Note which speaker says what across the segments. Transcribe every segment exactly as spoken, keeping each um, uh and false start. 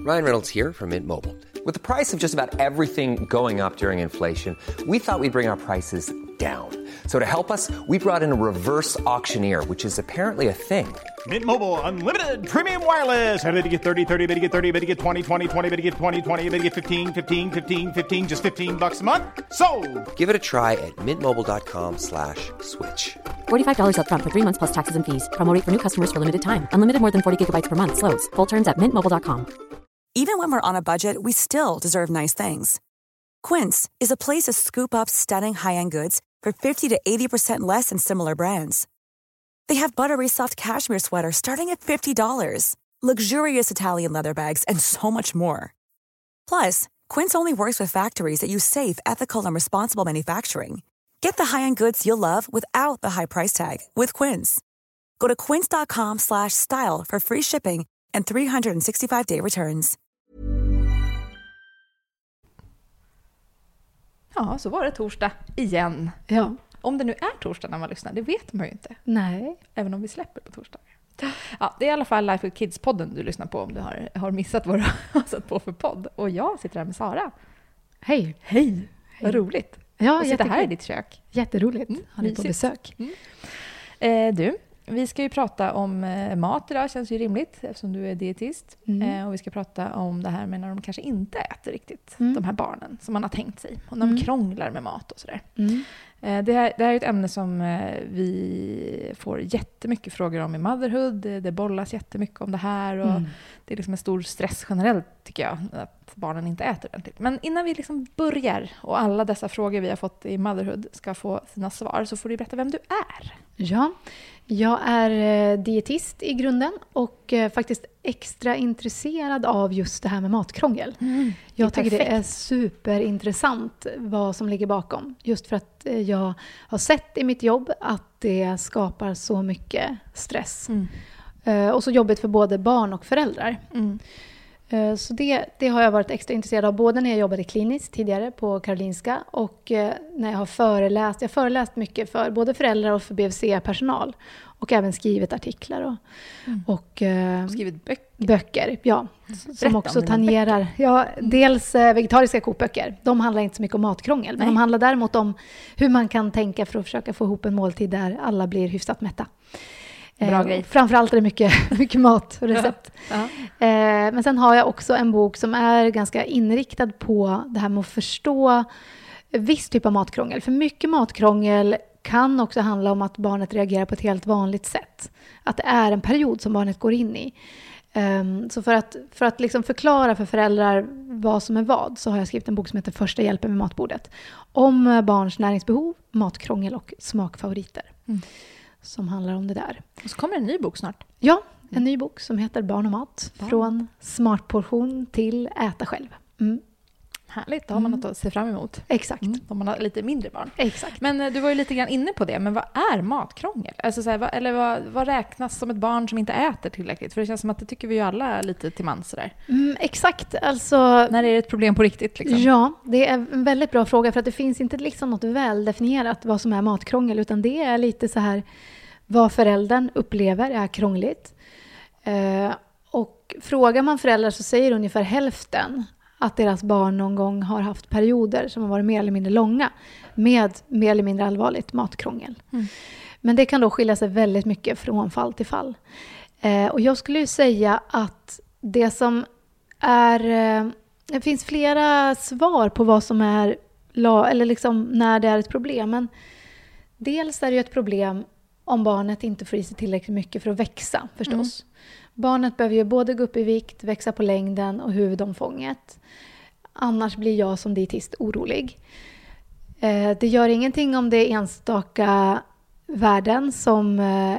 Speaker 1: Ryan Reynolds here from Mint Mobile. With the price of just about everything going up during inflation, we thought we'd bring our prices down. So to help us, we brought in a reverse auctioneer, which is apparently a thing.
Speaker 2: Mint Mobile Unlimited Premium Wireless. How to get thirty, thirty, how to get thirty, how to get twenty, twenty, twenty, how to get twenty, twenty, how to get fifteen, fifteen, fifteen, fifteen, just fifteen bucks a month? Sold!
Speaker 1: Give it a try at mintmobile.com slash switch.
Speaker 3: forty-five dollars up front for three months plus taxes and fees. Promo rate for new customers for limited time. Unlimited more than forty gigabytes per month. Slows full terms at mint mobile dot com.
Speaker 4: Even when we're on a budget, we still deserve nice things. Quince is a place to scoop up stunning high-end goods for fifty to eighty percent less than similar brands. They have buttery soft cashmere sweaters starting at fifty dollars, luxurious Italian leather bags, and so much more. Plus, Quince only works with factories that use safe, ethical, and responsible manufacturing. Get the high-end goods you'll love without the high price tag with Quince. Go to quince.com slash style for free shipping and three sixty-five day returns.
Speaker 5: Ja, så var det torsdag igen.
Speaker 6: Ja.
Speaker 5: Om det nu är torsdag när man lyssnar, det vet man ju inte.
Speaker 6: Nej.
Speaker 5: Även om vi släpper på torsdag. Ja, det är i alla fall Life with Kids-podden du lyssnar på om du har, har missat vad du har satt på för podd. Och jag sitter här med Sara.
Speaker 6: Hej.
Speaker 5: Hej. Vad roligt.
Speaker 6: Ja,
Speaker 5: och sitter här i ditt kök.
Speaker 6: Jätteroligt.
Speaker 5: Mm,
Speaker 6: har ni på besök.
Speaker 5: Mm. Eh, du, vi ska ju prata om eh, mat idag, känns ju rimligt eftersom du är dietist.
Speaker 6: Mm.
Speaker 5: Eh, och vi ska prata om det här med när de kanske inte äter riktigt,
Speaker 6: Mm.
Speaker 5: de här barnen som man har tänkt sig. Och när de
Speaker 6: Mm.
Speaker 5: krånglar med mat och sådär.
Speaker 6: Mm.
Speaker 5: Eh, det, här, det här är ett ämne som eh, vi får jättemycket frågor om i Motherhood. Det, det bollas jättemycket om det här. Och
Speaker 6: Mm.
Speaker 5: det är liksom en stor stress generellt, tycker jag, att barnen inte äter ordentligt. Men innan vi liksom börjar och alla dessa frågor vi har fått i Motherhood ska få sina svar, så får du berätta vem du är.
Speaker 6: Ja, jag är eh, dietist i grunden och eh, faktiskt extra intresserad av just det här med matkrångel.
Speaker 5: Mm,
Speaker 6: jag
Speaker 5: det är
Speaker 6: tycker det är
Speaker 5: perfekt.
Speaker 6: superintressant vad som ligger bakom. Just för att eh, jag har sett i mitt jobb att det skapar så mycket stress.
Speaker 5: Mm.
Speaker 6: Eh, och så jobbigt för både barn och föräldrar.
Speaker 5: Mm.
Speaker 6: Eh, Så det, det har jag varit extra intresserad av både när jag jobbade kliniskt tidigare på Karolinska och eh, när jag har föreläst. Jag har föreläst mycket för både föräldrar och för B V C-personal och även skrivit artiklar och,
Speaker 5: Mm.
Speaker 6: och eh,
Speaker 5: Skrivit böcker.
Speaker 6: böcker. Ja, som
Speaker 5: om
Speaker 6: också
Speaker 5: dina
Speaker 6: tangerar ja, dels eh, vegetariska kokböcker. De handlar inte så mycket om matkrångel, men
Speaker 5: Nej.
Speaker 6: de handlar däremot om hur man kan tänka för att försöka få ihop en måltid där alla blir hyfsat mätta.
Speaker 5: Bra
Speaker 6: Eh,
Speaker 5: grej.
Speaker 6: Framförallt är det mycket, mycket mat och recept.
Speaker 5: Ja.
Speaker 6: Eh, men sen har jag också en bok som är ganska inriktad på det här med att förstå viss typ av matkrångel. För mycket matkrångel kan också handla om att barnet reagerar på ett helt vanligt sätt. Att det är en period som barnet går in i. Um, så för att, för att liksom förklara för föräldrar vad som är vad så har jag skrivit en bok som heter Första hjälpen med matbordet. Om barns näringsbehov, matkrångel och smakfavoriter.
Speaker 5: Mm.
Speaker 6: Som handlar om det där.
Speaker 5: Och så kommer en ny bok snart.
Speaker 6: Ja, en ny bok som heter Barn och mat.
Speaker 5: Barn.
Speaker 6: Från smartportion till äta själv. Mm.
Speaker 5: Härligt, då har man något att se fram emot.
Speaker 6: Exakt.
Speaker 5: Mm. Om man har lite mindre barn.
Speaker 6: Exakt.
Speaker 5: Men eh, du var ju lite grann inne på det. Men vad är matkrångel? Alltså, så här, vad, eller vad, vad räknas som ett barn som inte äter tillräckligt? För det känns som att det tycker vi ju alla lite till mans. Sådär.
Speaker 6: Mm, exakt. Alltså,
Speaker 5: När är det ett problem på riktigt? Liksom?
Speaker 6: ja, det är en väldigt bra fråga för att det finns inte liksom något väldefinierat vad som är matkrångel utan det är lite så här vad föräldern upplever är krångligt. Eh, och frågar man föräldrar så säger ungefär hälften att deras barn någon gång har haft perioder som har varit mer eller mindre långa med mer eller mindre allvarligt matkrångel.
Speaker 5: Mm.
Speaker 6: Men det kan då skilja sig väldigt mycket från fall till fall. Eh, och jag skulle ju säga att det som är... Eh, det finns flera svar på vad som är... La, eller liksom när det är ett problem. Men dels är det ju ett problem om barnet inte får i sig tillräckligt mycket för att växa förstås. Mm. Barnet behöver ju både gå upp i vikt, växa på längden och huvudomfånget. Annars blir jag som dietist orolig. Eh, det gör ingenting om det är enstaka värden som eh,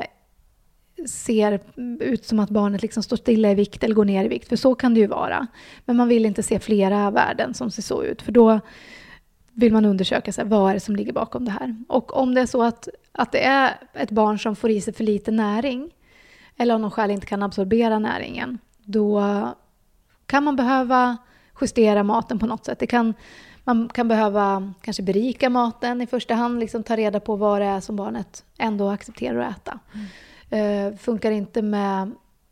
Speaker 6: ser ut som att barnet liksom står stilla i vikt eller går ner i vikt. För så kan det ju vara. Men man vill inte se flera värden som ser så ut. För då vill man undersöka så här, vad är det som ligger bakom det här. Och om det är så att, att det är ett barn som får i sig för lite näring eller av någon skäl inte kan absorbera näringen, då kan man behöva justera maten på något sätt. Det kan, man kan behöva kanske berika maten i första hand, liksom ta reda på vad det är som barnet ändå accepterar att äta. Mm. Uh, funkar inte med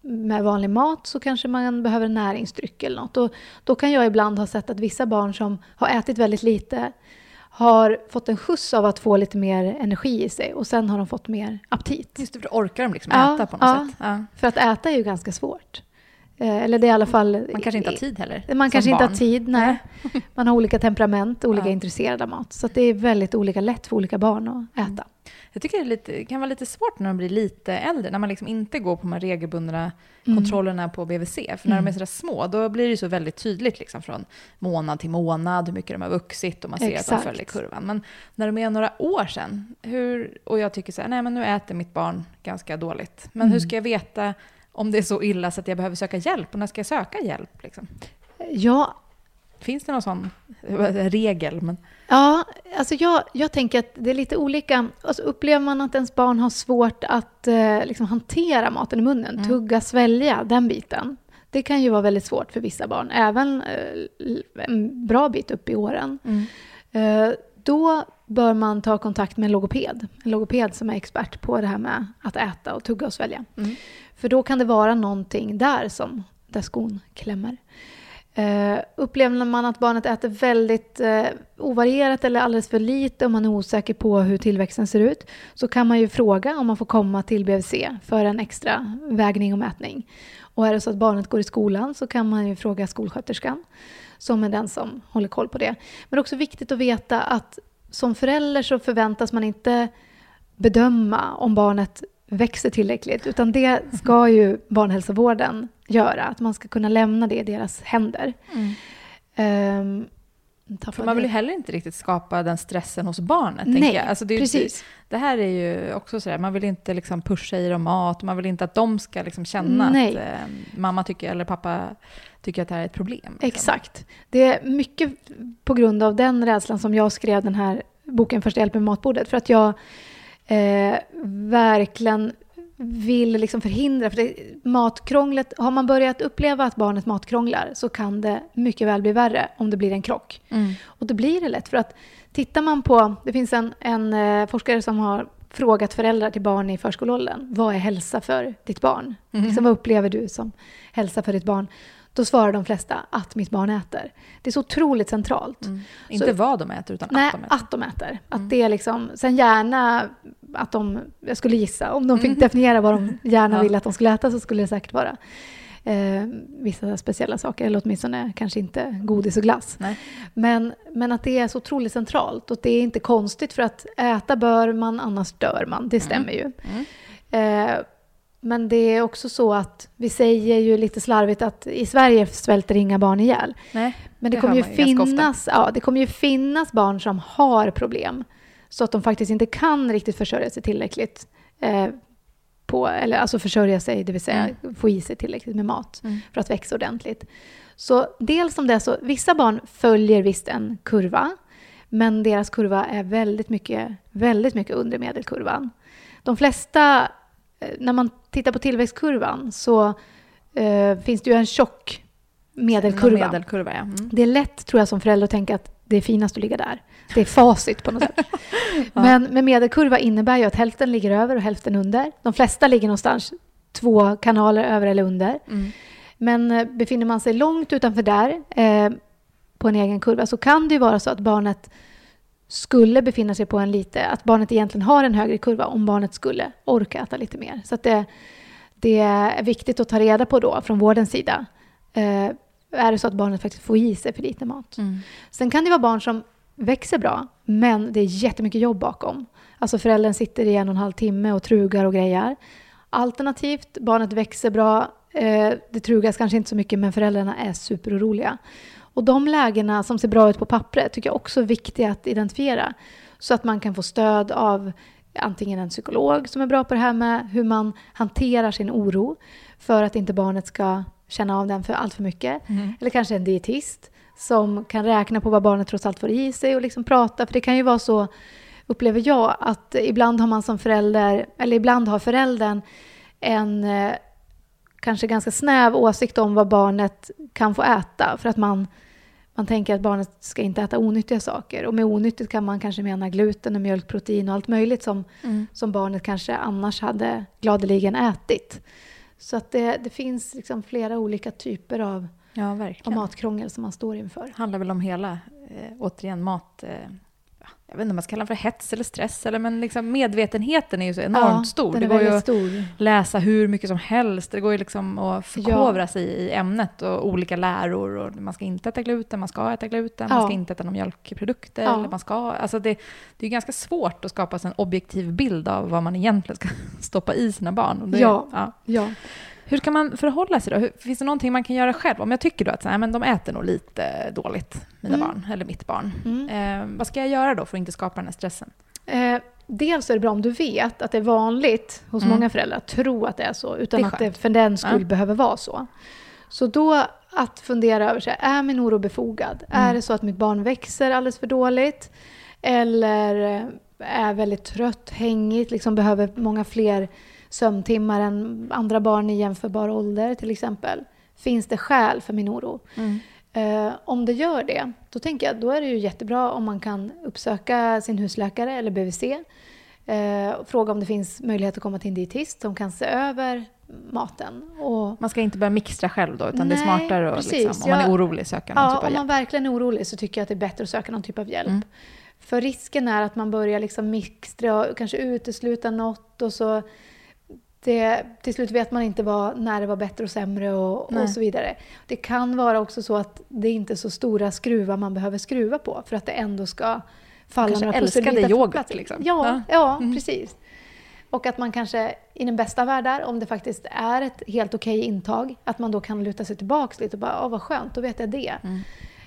Speaker 6: med vanlig mat så kanske man behöver näringsdryck eller något. Och då kan jag ibland ha sett att vissa barn som har ätit väldigt lite har fått en skjuts av att få lite mer energi i sig. Och sen har de fått mer aptit.
Speaker 5: Just det, för då orkar de liksom
Speaker 6: ja,
Speaker 5: äta på något
Speaker 6: ja,
Speaker 5: sätt. Ja.
Speaker 6: För att äta är ju ganska svårt. Eller det är i alla fall...
Speaker 5: Man kanske inte har tid heller.
Speaker 6: Man kanske
Speaker 5: barn.
Speaker 6: inte har tid, nej. Man har olika temperament, olika
Speaker 5: ja.
Speaker 6: intresserade av mat. Så att det är väldigt olika lätt för olika barn att äta.
Speaker 5: Jag tycker det, är lite, det kan vara lite svårt när de blir lite äldre. När man liksom inte går på de här regelbundna mm. kontrollerna på B V C. För när mm. de är sådär små, då blir det så väldigt tydligt liksom, från månad till månad hur mycket de har vuxit och man ser Exakt. Att de följer kurvan. Men när de är några år sedan, hur, och jag tycker så här, nej men nu äter mitt barn ganska dåligt. Men mm. hur ska jag veta om det är så illa så att jag behöver söka hjälp? Och när ska jag söka hjälp? Liksom?
Speaker 6: Ja.
Speaker 5: Finns det någon sån regel? Men...
Speaker 6: Ja, alltså jag, jag tänker att det är lite olika. Alltså upplever man att ens barn har svårt att eh, liksom hantera maten i munnen, mm. tugga, svälja, den biten. Det kan ju vara väldigt svårt för vissa barn, även eh, en bra bit upp i åren. Mm. Eh, då bör man ta kontakt med en logoped. En logoped som är expert på det här med att äta och tugga och svälja. Mm. För då kan det vara någonting där som där skon klämmer. Uh, upplever man att barnet äter väldigt uh, ovarierat eller alldeles för lite och man är osäker på hur tillväxten ser ut, så kan man ju fråga om man får komma till B V C för en extra vägning och mätning. Och är det så att barnet går i skolan så kan man ju fråga skolsköterskan som är den som håller koll på det. Men det är också viktigt att veta att som förälder så förväntas man inte bedöma om barnet växer tillräckligt, utan det ska ju barnhälsovården göra, att man ska kunna lämna det i deras händer. Mm. Um,
Speaker 5: För man vill ju heller inte riktigt skapa den stressen hos barnet.
Speaker 6: Nej,
Speaker 5: tänker jag. Alltså det är
Speaker 6: precis.
Speaker 5: Ju, det här är ju också sådär, man vill inte liksom pusha i dem mat, man vill inte att de ska liksom känna
Speaker 6: Nej.
Speaker 5: att eh, mamma tycker, eller pappa tycker att det här är ett problem. Liksom.
Speaker 6: Exakt. Det är mycket på grund av den rädslan som jag skrev den här boken Första hjälp med matbordet, för att jag eh, verkligen vill liksom förhindra, för det, matkrånglet, har man börjat uppleva att barnet matkrånglar så kan det mycket väl bli värre om det blir en krock. Mm. Och då blir det lätt, för att tittar man på, det finns en, en eh, forskare som har frågat föräldrar till barn i förskoleåldern, vad är hälsa för ditt barn? Mm. Liksom, vad upplever du som hälsa för ditt barn? Då svarar de flesta att mitt barn äter. Det är så otroligt centralt.
Speaker 5: Mm. Inte så, vad de äter, utan
Speaker 6: nej,
Speaker 5: att de äter.
Speaker 6: att de äter. Att mm. det är liksom, sen gärna att de, jag skulle gissa, om de fick mm. definiera vad de gärna ja. ville att de skulle äta, så skulle det säkert vara eh, vissa speciella saker, eller åtminstone kanske inte godis och glass.
Speaker 5: Nej.
Speaker 6: Men, men att det är så otroligt centralt, och det är inte konstigt, för att äta bör man, annars dör man. Det stämmer mm. ju. Mm. Eh, Men det är också så att vi säger ju lite slarvigt att i Sverige svälter inga barn ihjäl.
Speaker 5: Nej,
Speaker 6: men det, det kommer ju finnas, ja, det kommer ju finnas barn som har problem, så att de faktiskt inte kan riktigt försörja sig tillräckligt eh, på, eller alltså försörja sig, det vill säga mm. få i sig tillräckligt med mat mm. för att växa ordentligt. Så dels som det är så, vissa barn följer visst en kurva, men deras kurva är väldigt mycket, väldigt mycket under medelkurvan. De flesta, när man tittar på tillväxtkurvan, så eh, finns det ju en tjock medelkurva.
Speaker 5: medelkurva ja. mm.
Speaker 6: Det är lätt, tror jag, som förälder att tänka att det är finast att ligga där. Det är facit på något sätt. ja. Men med medelkurva innebär ju att hälften ligger över och hälften under. De flesta ligger någonstans två kanaler över eller under. Mm. Men eh, befinner man sig långt utanför där eh, på en egen kurva, så kan det ju vara så att barnet skulle befinna sig på en lite, att barnet egentligen har en högre kurva om barnet skulle orka äta lite mer. Så att det, det är viktigt att ta reda på då från vårdens sida. Eh, är det så att barnet faktiskt får i sig för lite mat. Mm. Sen kan det vara barn som växer bra, men det är jättemycket jobb bakom. Alltså föräldern sitter i en och en halv timme och trugar och grejer. Alternativt, barnet växer bra, eh, det trugas kanske inte så mycket, men föräldrarna är superoroliga. Och de lägena som ser bra ut på pappret tycker jag också är viktiga att identifiera. Så att man kan få stöd av antingen en psykolog som är bra på det här med hur man hanterar sin oro, för att inte barnet ska känna av den för allt för mycket. Mm. Eller kanske en dietist som kan räkna på vad barnet trots allt får i sig och liksom prata. För det kan ju vara så, upplever jag, att ibland har man som förälder, eller ibland har föräldern en eh, kanske ganska snäv åsikt om vad barnet kan få äta. För att man, man tänker att barnet ska inte äta onyttiga saker. Och med onyttigt kan man kanske mena gluten och mjölkprotein och allt möjligt som, mm. som barnet kanske annars hade gladeligen ätit. Så att det, det finns liksom flera olika typer av,
Speaker 5: Ja,
Speaker 6: av
Speaker 5: verkligen.
Speaker 6: matkrångel som man står inför.
Speaker 5: Det handlar väl om hela, eh, återigen, mat... Eh, jag vet inte om man ska kalla det för hets eller stress, eller, men liksom medvetenheten är ju så enormt
Speaker 6: Ja,
Speaker 5: stor.
Speaker 6: den
Speaker 5: Det
Speaker 6: är
Speaker 5: går ju
Speaker 6: väldigt
Speaker 5: att
Speaker 6: stor.
Speaker 5: läsa hur mycket som helst. Det går ju liksom att förkovra sig i ämnet och olika läror. Och man ska inte äta gluten, man ska äta gluten,
Speaker 6: Ja.
Speaker 5: man ska inte äta några mjölkprodukter.
Speaker 6: Ja.
Speaker 5: Eller man ska, alltså det, det är ju ganska svårt att skapa sig en objektiv bild av vad man egentligen ska stoppa i sina barn. Och det,
Speaker 6: Ja.
Speaker 5: ja.
Speaker 6: Ja.
Speaker 5: Hur kan man förhålla sig då? Hur, finns det någonting man kan göra själv? Om jag tycker då att så här, men de äter nog lite dåligt, mina
Speaker 6: Mm.
Speaker 5: barn, eller mitt barn.
Speaker 6: Mm.
Speaker 5: Eh, vad ska jag göra då för att inte skapa den här stressen?
Speaker 6: Eh, dels är det bra om du vet att det är vanligt hos
Speaker 5: Mm.
Speaker 6: många föräldrar att tro att det är så, utan
Speaker 5: Det är
Speaker 6: att det
Speaker 5: skönt.
Speaker 6: för den skull
Speaker 5: Ja.
Speaker 6: behöver vara så. Så då att fundera över, så här, är min oro befogad?
Speaker 5: Mm.
Speaker 6: Är det så att mitt barn växer alldeles för dåligt? Eller är väldigt trött, hängigt, liksom behöver många fler sömntimmar än andra barn i jämförbar ålder till exempel? Finns det skäl för min oro?
Speaker 5: Mm.
Speaker 6: Eh, om det gör det, då tänker jag då är det ju jättebra om man kan uppsöka sin husläkare eller B V C. Eh, och fråga om det finns möjlighet att komma till en dietist som kan se över maten. Och,
Speaker 5: Man ska inte börja mixtra själv då, utan det är
Speaker 6: Nej,
Speaker 5: smartare att,
Speaker 6: precis.
Speaker 5: liksom, om man är
Speaker 6: Jag-
Speaker 5: orolig, söka någon
Speaker 6: ja,
Speaker 5: typ av
Speaker 6: om man
Speaker 5: hjälp.
Speaker 6: verkligen är orolig så tycker jag att det är bättre att söka någon typ av hjälp.
Speaker 5: Mm.
Speaker 6: För risken är att man börjar liksom mixtra och kanske utesluta något och så det, till slut vet man inte vad, när det var bättre och sämre och,
Speaker 5: Nej.
Speaker 6: och så vidare. Det kan vara också så att det inte är så stora skruvar man behöver skruva på för att det ändå ska falla
Speaker 5: Kanske
Speaker 6: några
Speaker 5: älskade
Speaker 6: pusselbitar på
Speaker 5: yoghurt,
Speaker 6: plats.
Speaker 5: liksom.
Speaker 6: Ja,
Speaker 5: Ja.
Speaker 6: ja
Speaker 5: Mm.
Speaker 6: precis. Och att man kanske i den bästa världar, om det faktiskt är ett helt okej intag, att man då kan luta sig tillbaka lite och bara, åh vad skönt, då vet jag det.
Speaker 5: Mm.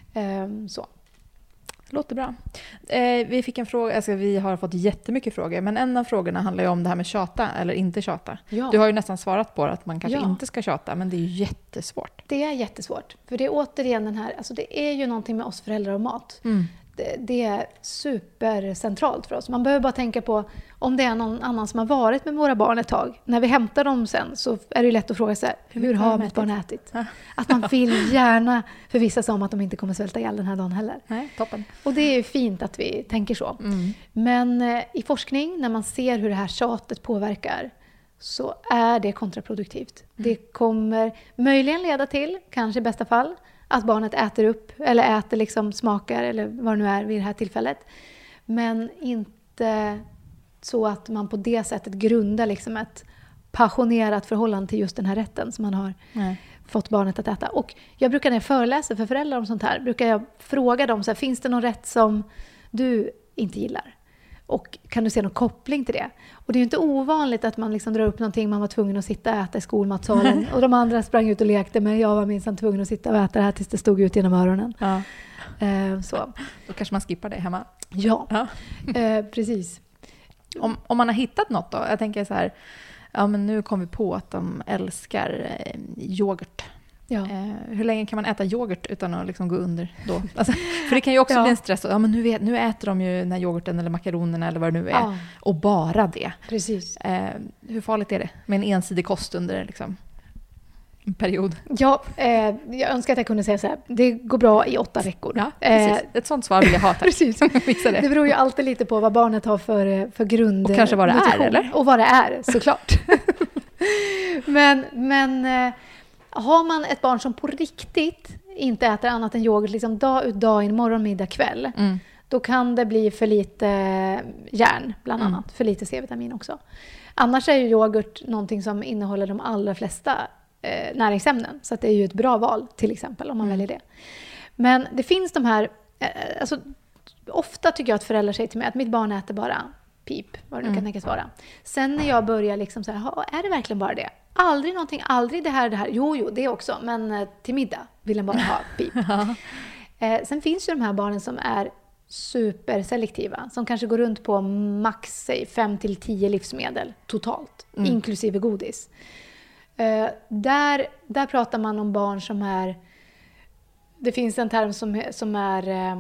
Speaker 6: Ehm, så.
Speaker 5: Låter bra. Eh, vi fick en fråga, alltså vi har fått jättemycket frågor, men en av frågorna handlar ju om det här med tjata eller inte tjata.
Speaker 6: Ja.
Speaker 5: Du har ju nästan svarat på det, att man kanske
Speaker 6: Ja.
Speaker 5: inte ska tjata, men det är ju jättesvårt.
Speaker 6: Det är jättesvårt. För det är återigen den här, alltså det är ju någonting med oss föräldrar och mat. Det, det är supercentralt för oss. Man behöver bara tänka på om det är någon annan som har varit med våra barn ett tag. När vi hämtar dem sen så är det ju lätt att fråga sig, hur,
Speaker 5: mycket
Speaker 6: hur
Speaker 5: har
Speaker 6: har
Speaker 5: de
Speaker 6: mitt barn ätit?
Speaker 5: Ja.
Speaker 6: Att man vill gärna förvissa sig om att de inte kommer svälta ihjäl den här dagen heller.
Speaker 5: Nej, toppen.
Speaker 6: Och det är ju fint att vi tänker så.
Speaker 5: Mm.
Speaker 6: Men eh, i forskning, när man ser hur det här tjatet påverkar, så är det kontraproduktivt. Det kommer möjligen leda till, kanske i bästa fall, att barnet äter upp eller äter liksom smakar eller vad det nu är vid det här tillfället. Men inte så att man på det sättet grundar liksom ett passionerat förhållande till just den här rätten som man har
Speaker 5: Nej.
Speaker 6: fått barnet att äta. Och jag brukar när jag föreläser för föräldrar om sånt här, brukar jag fråga dem så här, finns det någon rätt som du inte gillar? Och kan du se någon koppling till det? Och det är ju inte ovanligt att man liksom drar upp någonting man var tvungen att sitta och äta i skolmatsalen. Och de andra sprang ut och lekte, men jag var minsann tvungen att sitta och äta det här tills det stod ut genom öronen.
Speaker 5: Ja.
Speaker 6: Eh, så.
Speaker 5: Då kanske man skippar det hemma.
Speaker 6: Ja,
Speaker 5: Ja.
Speaker 6: eh, precis.
Speaker 5: Om, om man har hittat något då, jag tänker så här, ja men nu kom vi på att de älskar eh, yoghurt.
Speaker 6: Ja.
Speaker 5: Eh, hur länge kan man äta yoghurt utan att liksom gå under då? Alltså, för det kan ju också
Speaker 6: Ja.
Speaker 5: bli en stress. Ja, men nu, vet, nu äter de ju den här yoghurten eller makaronerna eller vad det nu är.
Speaker 6: Ja.
Speaker 5: Och bara det.
Speaker 6: Precis.
Speaker 5: Eh, hur farligt är det med en ensidig kost under liksom, en period?
Speaker 6: Ja, eh, jag önskar att jag kunde säga så här, det går bra i åtta veckor.
Speaker 5: Ja, precis.
Speaker 6: Eh,
Speaker 5: Ett sånt svar vill jag ha, tack.
Speaker 6: Precis.
Speaker 5: Fixa det.
Speaker 6: Det beror ju alltid lite på vad barnet har för, för grund.
Speaker 5: Och kanske vad det är,
Speaker 6: nutrition.
Speaker 5: eller?
Speaker 6: Och vad det är, såklart. men men eh, har man ett barn som på riktigt inte äter annat än yoghurt liksom dag ut, dag in, morgon, middag, kväll,
Speaker 5: Mm.
Speaker 6: då kan det bli för lite järn, bland
Speaker 5: Mm.
Speaker 6: annat. För lite C-vitamin också. Annars är ju yoghurt någonting som innehåller de allra flesta eh, näringsämnen. Så att det är ju ett bra val, till exempel, om man
Speaker 5: Mm.
Speaker 6: väljer det. Men det finns de här... Eh, alltså, ofta tycker jag att föräldrar säger till mig att mitt barn äter bara pip, vad det nu
Speaker 5: Mm.
Speaker 6: kan tänkas vara. Sen när jag börjar liksom så här, "Ha, är det verkligen bara det? Aldrig någonting, aldrig det här, det här. Jo, jo, det också. Men eh, till middag vill den bara ha pip. eh, sen finns ju de här barnen som är superselektiva. Som kanske går runt på max säg, fem till tio livsmedel totalt.
Speaker 5: Mm.
Speaker 6: Inklusive godis. Eh, där, där pratar man om barn som är... Det finns en term som, som är eh,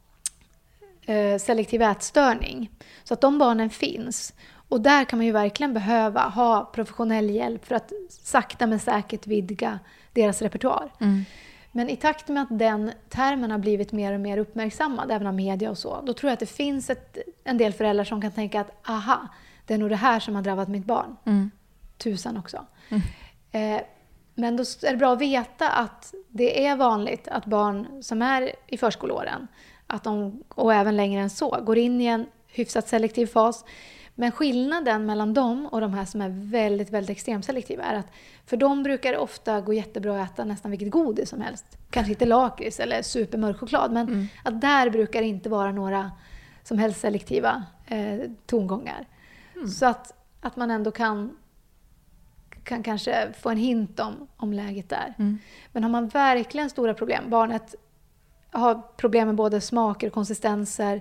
Speaker 6: eh, selektiv ätstörning. Så att de barnen finns. Och där kan man ju verkligen behöva ha professionell hjälp för att sakta men säkert vidga deras repertoar.
Speaker 5: Mm.
Speaker 6: Men i takt med att den termen har blivit mer och mer uppmärksammad, även av media och så, då tror jag att det finns ett, en del föräldrar som kan tänka att aha, det är nog det här som har drabbat mitt barn.
Speaker 5: Mm.
Speaker 6: Tusan också.
Speaker 5: Mm.
Speaker 6: Eh, men då är det bra att veta att det är vanligt att barn som är i förskoleåren, att de, och även längre än så, går in i en hyfsat selektiv fas. Men skillnaden mellan dem och de här som är väldigt, väldigt extremt selektiva är att för dem brukar det ofta gå jättebra att äta nästan vilket godis som helst. Kanske inte lakrits eller supermörk choklad, men mm. att där brukar det inte vara några som helst selektiva eh, tongångar. Mm. Så att, att man ändå kan, kan kanske få en hint om, om läget där. Mm. Men har man verkligen stora problem, barnet har problem med både smaker och konsistenser.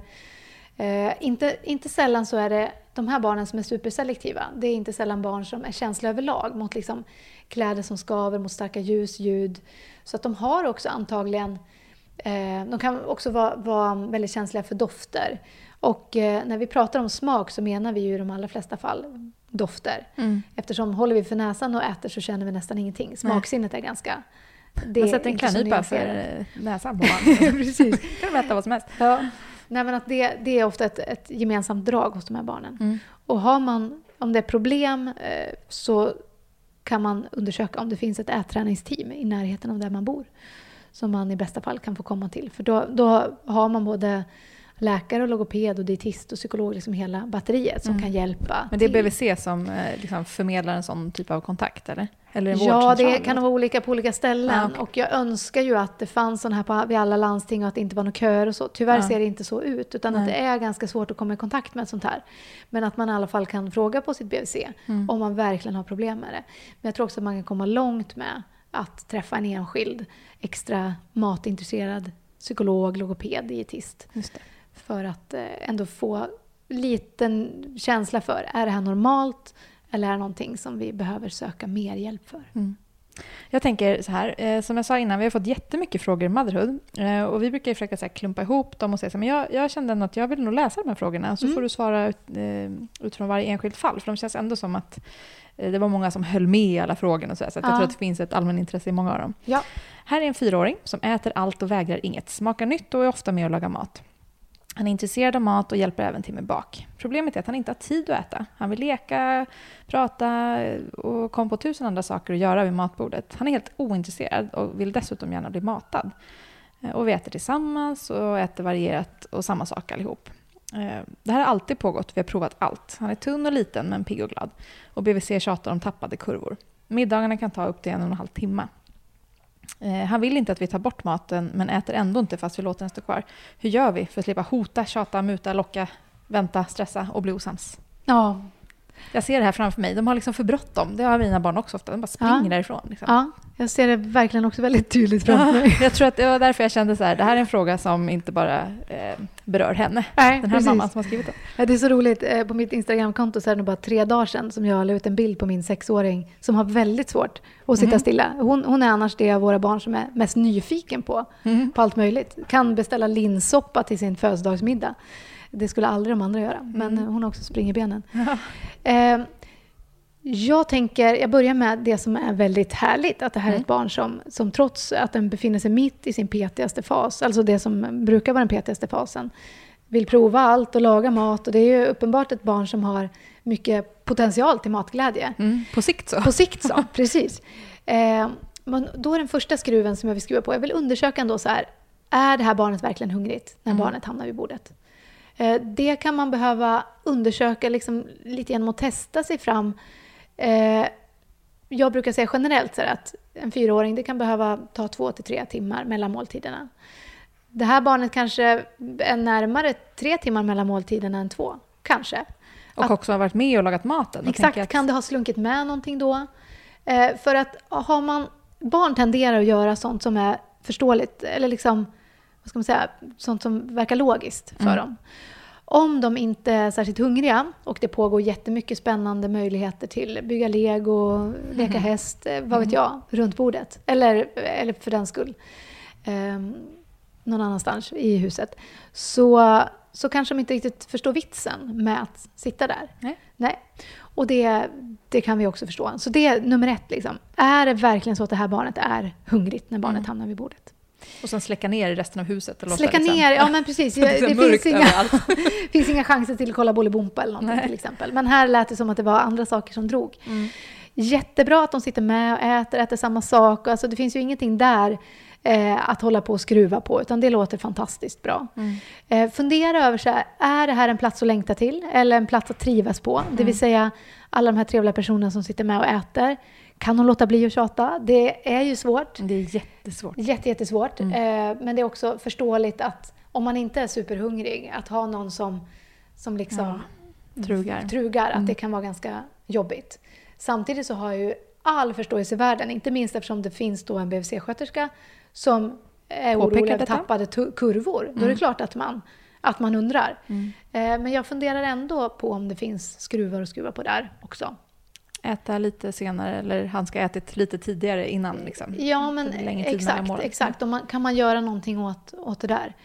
Speaker 6: Eh, inte, inte sällan så är det de här barnen som är superselektiva. Det är inte sällan barn som är känsliga överlag mot liksom kläder som skaver, mot starka ljus, ljud. Så att de har också antagligen, eh, de kan också vara, vara väldigt känsliga för dofter. Och eh, när vi pratar om smak så menar vi ju i de allra flesta fall dofter. Mm. Eftersom håller vi för näsan och äter så känner vi nästan ingenting. Smaksinnet är ganska...
Speaker 5: Det man sätter en kanypa för näsan på man.
Speaker 6: Precis.
Speaker 5: Kan de äta vad som helst.
Speaker 6: Ja. Nej, men att det, det är ofta ett, ett gemensamt drag hos de här barnen. Mm. Och har man, om det är problem eh, så kan man undersöka om det finns ett ätträningsteam i närheten av där man bor. Som man i bästa fall kan få komma till. För då, då har man både läkare och logoped och dietist och psykolog, liksom hela batteriet som mm. kan hjälpa.
Speaker 5: Men det är B V C som eh, liksom förmedlar en sån typ av kontakt, eller? Eller en
Speaker 6: ja, det kan vara olika på olika ställen. Ah, okay. Och jag önskar ju att det fanns sån här på, vid alla landsting och att det inte var några köer och så. Tyvärr ah. ser det inte så ut, utan Nej. att det är ganska svårt att komma i kontakt med sånt här. Men att man i alla fall kan fråga på sitt B V C mm. om man verkligen har problem med det. Men jag tror också att man kan komma långt med att träffa en enskild extra matintresserad psykolog, logoped, dietist. Just det. För att eh, ändå få liten känsla för, är det här normalt eller är det någonting som vi behöver söka mer hjälp för? Mm.
Speaker 5: Jag tänker så här, eh, som jag sa innan, vi har fått jättemycket frågor i Motherhood eh, och vi brukar ju försöka så här, klumpa ihop dem och säga så här, men jag, jag kände ändå att jag vill nog läsa de här frågorna så mm. får du svara ut, eh, utifrån varje enskilt fall, för de känns ändå som att eh, det var många som höll med i alla frågorna och så, här, så att ja. jag tror att det finns ett allmän intresse i många av dem. Ja. Här är en fyraåring som äter allt och vägrar inget, smakar nytt och är ofta med att laga mat. Han är intresserad av mat och hjälper även till med bak. Problemet är att han inte har tid att äta. Han vill leka, prata och komma på tusen andra saker att göra vid matbordet. Han är helt ointresserad och vill dessutom gärna bli matad. Och vi äter tillsammans och äter varierat och samma sak allihop. Det här har alltid pågått, vi har provat allt. Han är tunn och liten men pigg och glad. Och B V C tjatar om tappade kurvor. Middagarna kan ta upp till en och en halv timme. Eh, han vill inte att vi tar bort maten men äter ändå inte fast vi låter den stå kvar. Hur gör vi för att slippa hota, tjata, muta, locka, vänta, stressa och bli osams?
Speaker 6: Ja.
Speaker 5: Jag ser det här framför mig. De har liksom för bråttom. Det har mina barn också ofta. De bara springer ja. därifrån. Liksom.
Speaker 6: Ja, jag ser det verkligen också väldigt tydligt framför mig.
Speaker 5: Jag tror att det var därför jag kände så här. Det här är en fråga som inte bara eh, berör henne.
Speaker 6: Nej,
Speaker 5: den här
Speaker 6: precis.
Speaker 5: mamman som har skrivit den.
Speaker 6: Ja, det är så roligt. På mitt Instagramkonto så är det nog bara tre dagar sedan som jag la ut en bild på min sexåring som har väldigt svårt att sitta mm. stilla. Hon, hon är annars det av våra barn som är mest nyfiken på, mm. på allt möjligt. Kan beställa linssoppa till sin födelsedagsmiddag. Det skulle aldrig de andra göra. Men mm. hon också springer benen. Ja. Eh, Jag tänker, jag börjar med det som är väldigt härligt. Att det här mm. är ett barn som, som trots att den befinner sig mitt i sin petigaste fas, alltså det som brukar vara den petigaste fasen, vill prova allt och laga mat. Och det är ju uppenbart ett barn som har mycket potential till matglädje.
Speaker 5: Mm. På sikt så.
Speaker 6: På sikt så, precis. Eh, men då är den första skruven som jag vill skruva på. Jag vill undersöka ändå så här, är det här barnet verkligen hungrigt när mm. barnet hamnar vid bordet? Eh, det kan man behöva undersöka liksom, lite genom att testa sig fram. Eh, jag brukar säga generellt så här, att en fyraåring det kan behöva ta två till tre timmar mellan måltiderna. Det här barnet kanske är närmare tre timmar mellan måltiderna än två. Kanske.
Speaker 5: Och att, också har varit med och lagat maten.
Speaker 6: Exakt,
Speaker 5: att...
Speaker 6: kan det ha slunkit med någonting då? Eh, för att har man, barn tenderar att göra sånt som är förståeligt. Eller liksom, vad ska man säga, sånt som verkar logiskt för mm. dem. Om de inte är särskilt hungriga och det pågår jättemycket spännande möjligheter till bygga lego, leka mm. häst, vad vet jag, runt bordet. Eller, eller för den skull. Eh, någon annanstans i huset. Så, så kanske de inte riktigt förstår vitsen med att sitta där.
Speaker 5: Nej.
Speaker 6: Nej. Och det, det kan vi också förstå. Så det är nummer ett. Liksom. Är det verkligen så att det här barnet är hungrigt när barnet mm. hamnar vid bordet?
Speaker 5: Och sen släcka ner i resten av huset.
Speaker 6: Eller släcka ner, ja men precis. Det, det finns, inga, finns inga chanser till att kolla Bolibompa eller någonting Nej. till exempel. Men här lät det som att det var andra saker som drog. Mm. jättebra att de sitter med och äter, äter samma sak. Alltså det finns ju ingenting där eh, att hålla på och skruva på, utan det låter fantastiskt bra. Mm. Eh, fundera över så här, är det här en plats att längta till eller en plats att trivas på? Mm. Det vill säga alla de här trevliga personerna som sitter med och äter. Kan hon låta bli att tjata? Det är ju svårt.
Speaker 5: Det är jättesvårt.
Speaker 6: Jätte, jättesvårt. Mm. Eh, men det är också förståeligt att om man inte är superhungrig, att ha någon som, som liksom
Speaker 5: ja, trugar,
Speaker 6: trugar att
Speaker 5: mm.
Speaker 6: det kan vara ganska jobbigt. Samtidigt så har jag ju all förståelse i världen, inte minst eftersom det finns då en B V C-sköterska som är orolig över tappade tu- kurvor. Mm. Då är det klart att man, att man undrar. Mm. Eh, men jag funderar ändå på om det finns skruvar och skruva på där också.
Speaker 5: Äta lite senare, eller han ska ätit lite tidigare innan liksom.
Speaker 6: Ja, men exakt, exakt. Och man, kan man göra någonting åt, åt det där?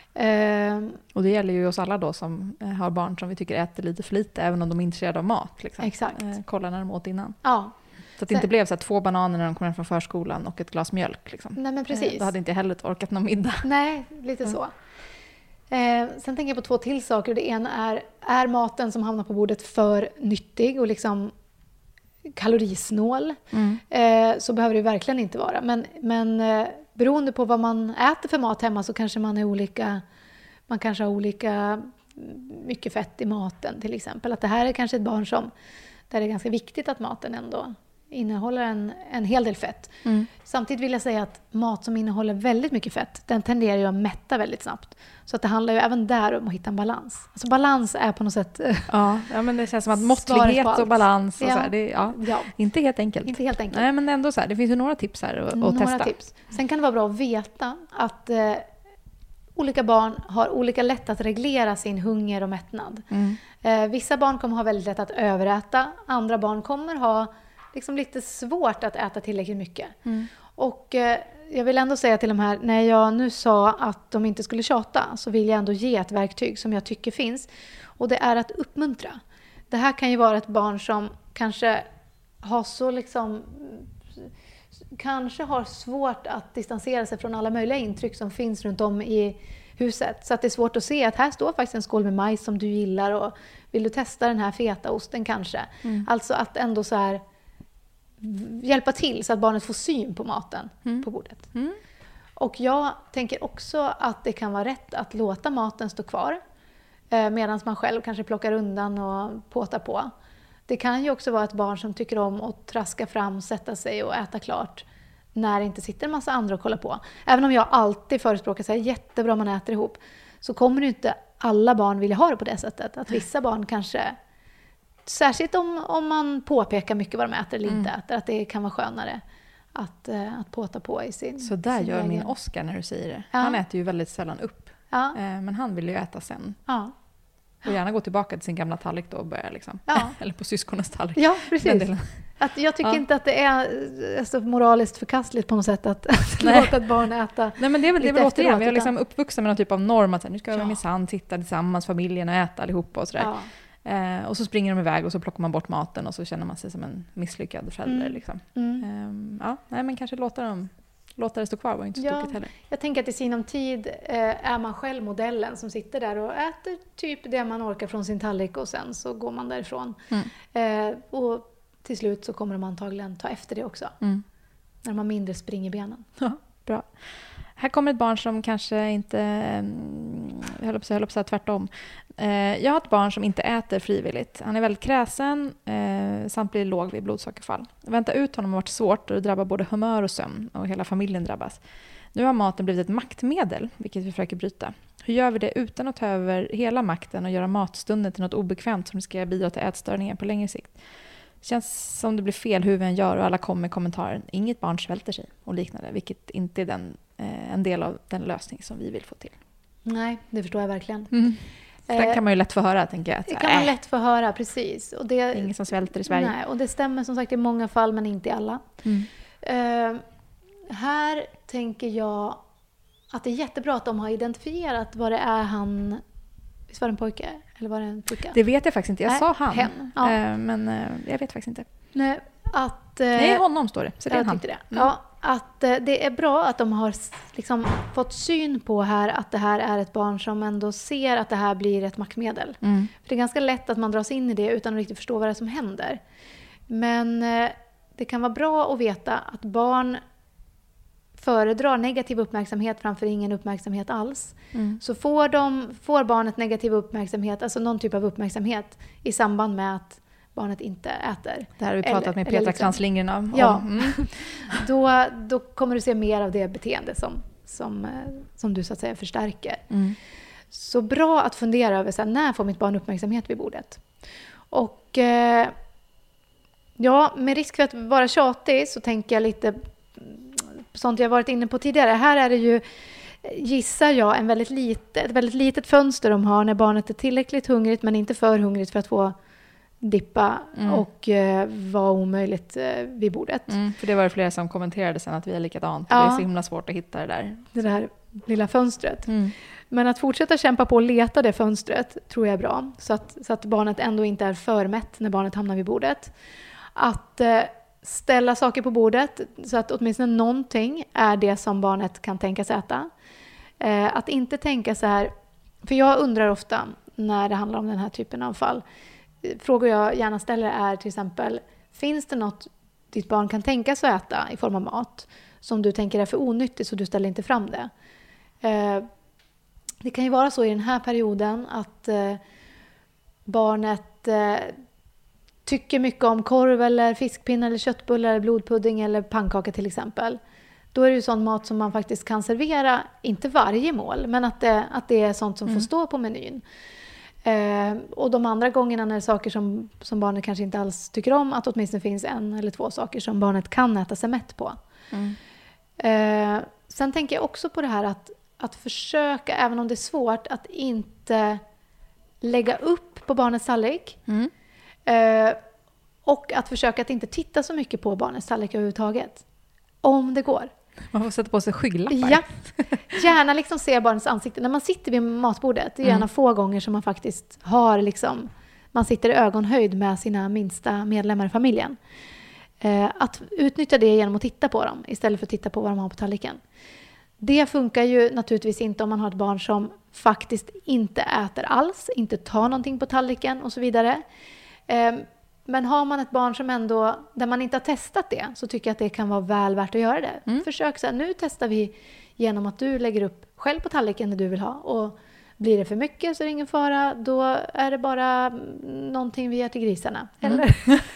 Speaker 6: Uh,
Speaker 5: och det gäller ju oss alla då som har barn som vi tycker äter lite för lite, även om de är intresserade av mat. Liksom.
Speaker 6: Exakt.
Speaker 5: Uh, kolla när de åt innan.
Speaker 6: Ja.
Speaker 5: Så att det inte blev så här, två bananer när de kom hem från förskolan och ett glas mjölk. Liksom.
Speaker 6: Nej, men precis.
Speaker 5: Uh, då hade inte jag heller orkat någon middag.
Speaker 6: Nej, lite mm. så. Eh, sen tänker jag på två till saker. Det ena är, är maten som hamnar på bordet för nyttig och liksom kalorisnål? Mm. Eh, så behöver det verkligen inte vara. Men, men eh, beroende på vad man äter för mat hemma så kanske man är olika, man kanske har olika mycket fett i maten till exempel. Att det här är kanske ett barn som, där det är ganska viktigt att maten ändå innehåller en, en hel del fett. Mm. Samtidigt vill jag säga att mat som innehåller väldigt mycket fett, den tenderar ju att mätta väldigt snabbt. Så att det handlar ju även där om att hitta en balans. Alltså balans är på något sätt...
Speaker 5: Ja, ja men det känns som att måttlighet och balans och
Speaker 6: ja.
Speaker 5: så här, det, ja,
Speaker 6: ja.
Speaker 5: inte helt enkelt.
Speaker 6: Inte helt enkelt.
Speaker 5: Nej, men ändå så här, det finns ju några tips här att,
Speaker 6: några
Speaker 5: att testa.
Speaker 6: Tips. Sen kan det vara bra att veta att eh, olika barn har olika lätt att reglera sin hunger och mättnad. Mm. Eh, vissa barn kommer ha väldigt lätt att överäta. Andra barn kommer ha liksom lite svårt att äta tillräckligt mycket. Mm. Och eh, jag vill ändå säga till de här, när jag nu sa att de inte skulle tjata, så vill jag ändå ge ett verktyg som jag tycker finns. Och det är att uppmuntra. Det här kan ju vara ett barn som kanske har så liksom, kanske har svårt att distansera sig från alla möjliga intryck som finns runt om i huset. Så att det är svårt att se att här står faktiskt en skål med majs som du gillar och vill du testa den här fetaosten kanske. Mm. Alltså att ändå så här hjälpa till så att barnet får syn på maten mm. på bordet. Mm. Och jag tänker också att det kan vara rätt att låta maten stå kvar eh, medan man själv kanske plockar undan och påtar på. Det kan ju också vara ett barn som tycker om att traska fram, sätta sig och äta klart när det inte sitter en massa andra och kollar på. Även om jag alltid förespråkar så här, jättebra man äter ihop, så kommer ju inte alla barn vilja ha det på det sättet. Att vissa barn kanske, särskilt om, om man påpekar mycket vad de äter eller inte mm. äter, att det kan vara skönare att, uh, att påta på i sin...
Speaker 5: Så där
Speaker 6: sin
Speaker 5: gör
Speaker 6: egen.
Speaker 5: Min Oscar när du säger det.
Speaker 6: Ja.
Speaker 5: Han äter ju väldigt sällan upp.
Speaker 6: Ja.
Speaker 5: Uh, men han vill ju äta sen.
Speaker 6: Ja.
Speaker 5: Och gärna gå tillbaka till sin gamla tallrik då och börja liksom.
Speaker 6: Ja.
Speaker 5: Eller på syskonens tallrik.
Speaker 6: Ja, precis. Att jag tycker ja. inte att det är så moraliskt förkastligt på något sätt att, att låta ett barn äta.
Speaker 5: Nej, men det är väl, det är väl återigen, vi har liksom
Speaker 6: utan...
Speaker 5: uppvuxna med någon typ av norm att nu ska vi
Speaker 6: ja.
Speaker 5: minsann sitta tillsammans, familjen och äta allihopa och sådär. Ja. Eh, och så springer de iväg och så plockar man bort maten och så känner man sig som en misslyckad förälder.
Speaker 6: Mm.
Speaker 5: Liksom.
Speaker 6: Mm.
Speaker 5: Eh, ja, nej, men kanske låta dem låta det stå kvar var inte så
Speaker 6: ja,
Speaker 5: tokigt heller.
Speaker 6: Jag tänker att i sinom tid eh, är man själv modellen som sitter där och äter typ det man orkar från sin tallrik och sen så går man därifrån. Mm. Eh, och till slut så kommer de antagligen ta efter det också. Mm. När de har mindre spring i benen.
Speaker 5: Ja, bra. Här kommer ett barn som kanske inte, jag höll på att säga tvärtom. Jag har ett barn som inte äter frivilligt. Han är väldigt kräsen samt blir låg vid blodsockerfall. Att vänta ut honom har varit svårt och det drabbar både humör och sömn och hela familjen drabbas. Nu har maten blivit ett maktmedel, vilket vi försöker bryta. Hur gör vi det utan att ta över hela makten och göra matstunden till något obekvämt som ska bidra till ätstörningar på längre sikt? Det känns som det blir fel hur vi än gör och alla kommer med kommentarer. Inget barn svälter sig och liknande, vilket inte är den, eh, en del av den lösning som vi vill få till.
Speaker 6: Nej, det förstår jag verkligen.
Speaker 5: Mm. Den kan man ju lätt få höra, tänker jag.
Speaker 6: Det kan man lätt få höra, precis. Och det,
Speaker 5: ingen som svälter i Sverige.
Speaker 6: Nej, och det stämmer som sagt i många fall, men inte i alla. Mm. Uh, här tänker jag att det är jättebra att de har identifierat vad det är han... Visst var det en pojke? Eller var det en flicka?
Speaker 5: Det vet jag faktiskt inte. Jag Nej, sa han.
Speaker 6: Hen, ja.
Speaker 5: uh, men uh, jag vet faktiskt inte.
Speaker 6: Nej, att... Uh,
Speaker 5: Nej, honom står det. Så det är
Speaker 6: jag
Speaker 5: han.
Speaker 6: tyckte det. Mm. Ja, att uh, det är bra att de har liksom fått syn på här att det här är ett barn som ändå ser att det här blir ett maktmedel. Mm. För det är ganska lätt att man dras in i det utan att riktigt förstå vad det är som händer. Men eh, det kan vara bra att veta att barn föredrar negativ uppmärksamhet framför ingen uppmärksamhet alls. Mm. Så får, de, får barnet negativ uppmärksamhet, alltså någon typ av uppmärksamhet i samband med att barnet inte äter.
Speaker 5: Det här har vi pratat eller, med Petra liksom, Krantz-Lindgren om.
Speaker 6: Ja, mm. då, då kommer du se mer av det beteende som, som, som du så att säga förstärker. Mm. Så bra att fundera över så här, när får mitt barn uppmärksamhet vid bordet? Och eh, ja, med risk för att vara tjatig så tänker jag lite sånt jag varit inne på tidigare. Här är det ju, gissar jag, en väldigt litet, ett väldigt litet fönster de har när barnet är tillräckligt hungrigt men inte för hungrigt för att få dippa mm. och eh, vara omöjligt eh, vid bordet.
Speaker 5: Mm, för det var det flera som kommenterade sen att vi är likadant.
Speaker 6: Ja.
Speaker 5: Det är så himla svårt att hitta det där.
Speaker 6: Det där lilla fönstret.
Speaker 5: Mm.
Speaker 6: Men att fortsätta kämpa på och leta det fönstret tror jag är bra. Så att, så att barnet ändå inte är för mätt när barnet hamnar vid bordet. Att eh, ställa saker på bordet så att åtminstone någonting är det som barnet kan tänkas äta. Eh, att inte tänka så här, för jag undrar ofta när det handlar om den här typen av fall. Frågor jag gärna ställer är till exempel, finns det något ditt barn kan tänka sig att äta i form av mat som du tänker är för onyttigt så du ställer inte fram det? Eh, det kan ju vara så i den här perioden att eh, barnet eh, tycker mycket om korv eller fiskpinnar eller köttbullar eller blodpudding eller pannkaka till exempel. Då är det ju sån mat som man faktiskt kan servera, inte varje mål, men att det, att det är sånt som mm. får stå på menyn. Eh, och de andra gångerna när det är saker som, som barnet kanske inte alls tycker om, att åtminstone finns en eller två saker som barnet kan äta sig mätt på. Mm. Eh, sen tänker jag också på det här att, att försöka, även om det är svårt, att inte lägga upp på barnets tallrik. Mm. Eh, och att försöka att inte titta så mycket på barnets tallrik överhuvudtaget. Om det går.
Speaker 5: Man får sätta på sig skygglappar.
Speaker 6: Ja, gärna liksom se barnets ansikte. När man sitter vid matbordet, det är gärna mm. få gånger som man faktiskt har liksom, man sitter i ögonhöjd med sina minsta medlemmar i familjen. Eh, att utnyttja det genom att titta på dem istället för att titta på vad de har på tallriken. Det funkar ju naturligtvis inte om man har ett barn som faktiskt inte äter alls, inte tar någonting på tallriken och så vidare. Eh, Men har man ett barn som ändå, där man inte har testat det, så tycker jag att det kan vara väl värt att göra det. Mm. Försök så här, nu testar vi genom att du lägger upp själv på tallriken det du vill ha. Och blir det för mycket så är det ingen fara, då är det bara någonting vi ger till grisarna.
Speaker 5: Mm.
Speaker 6: Eller?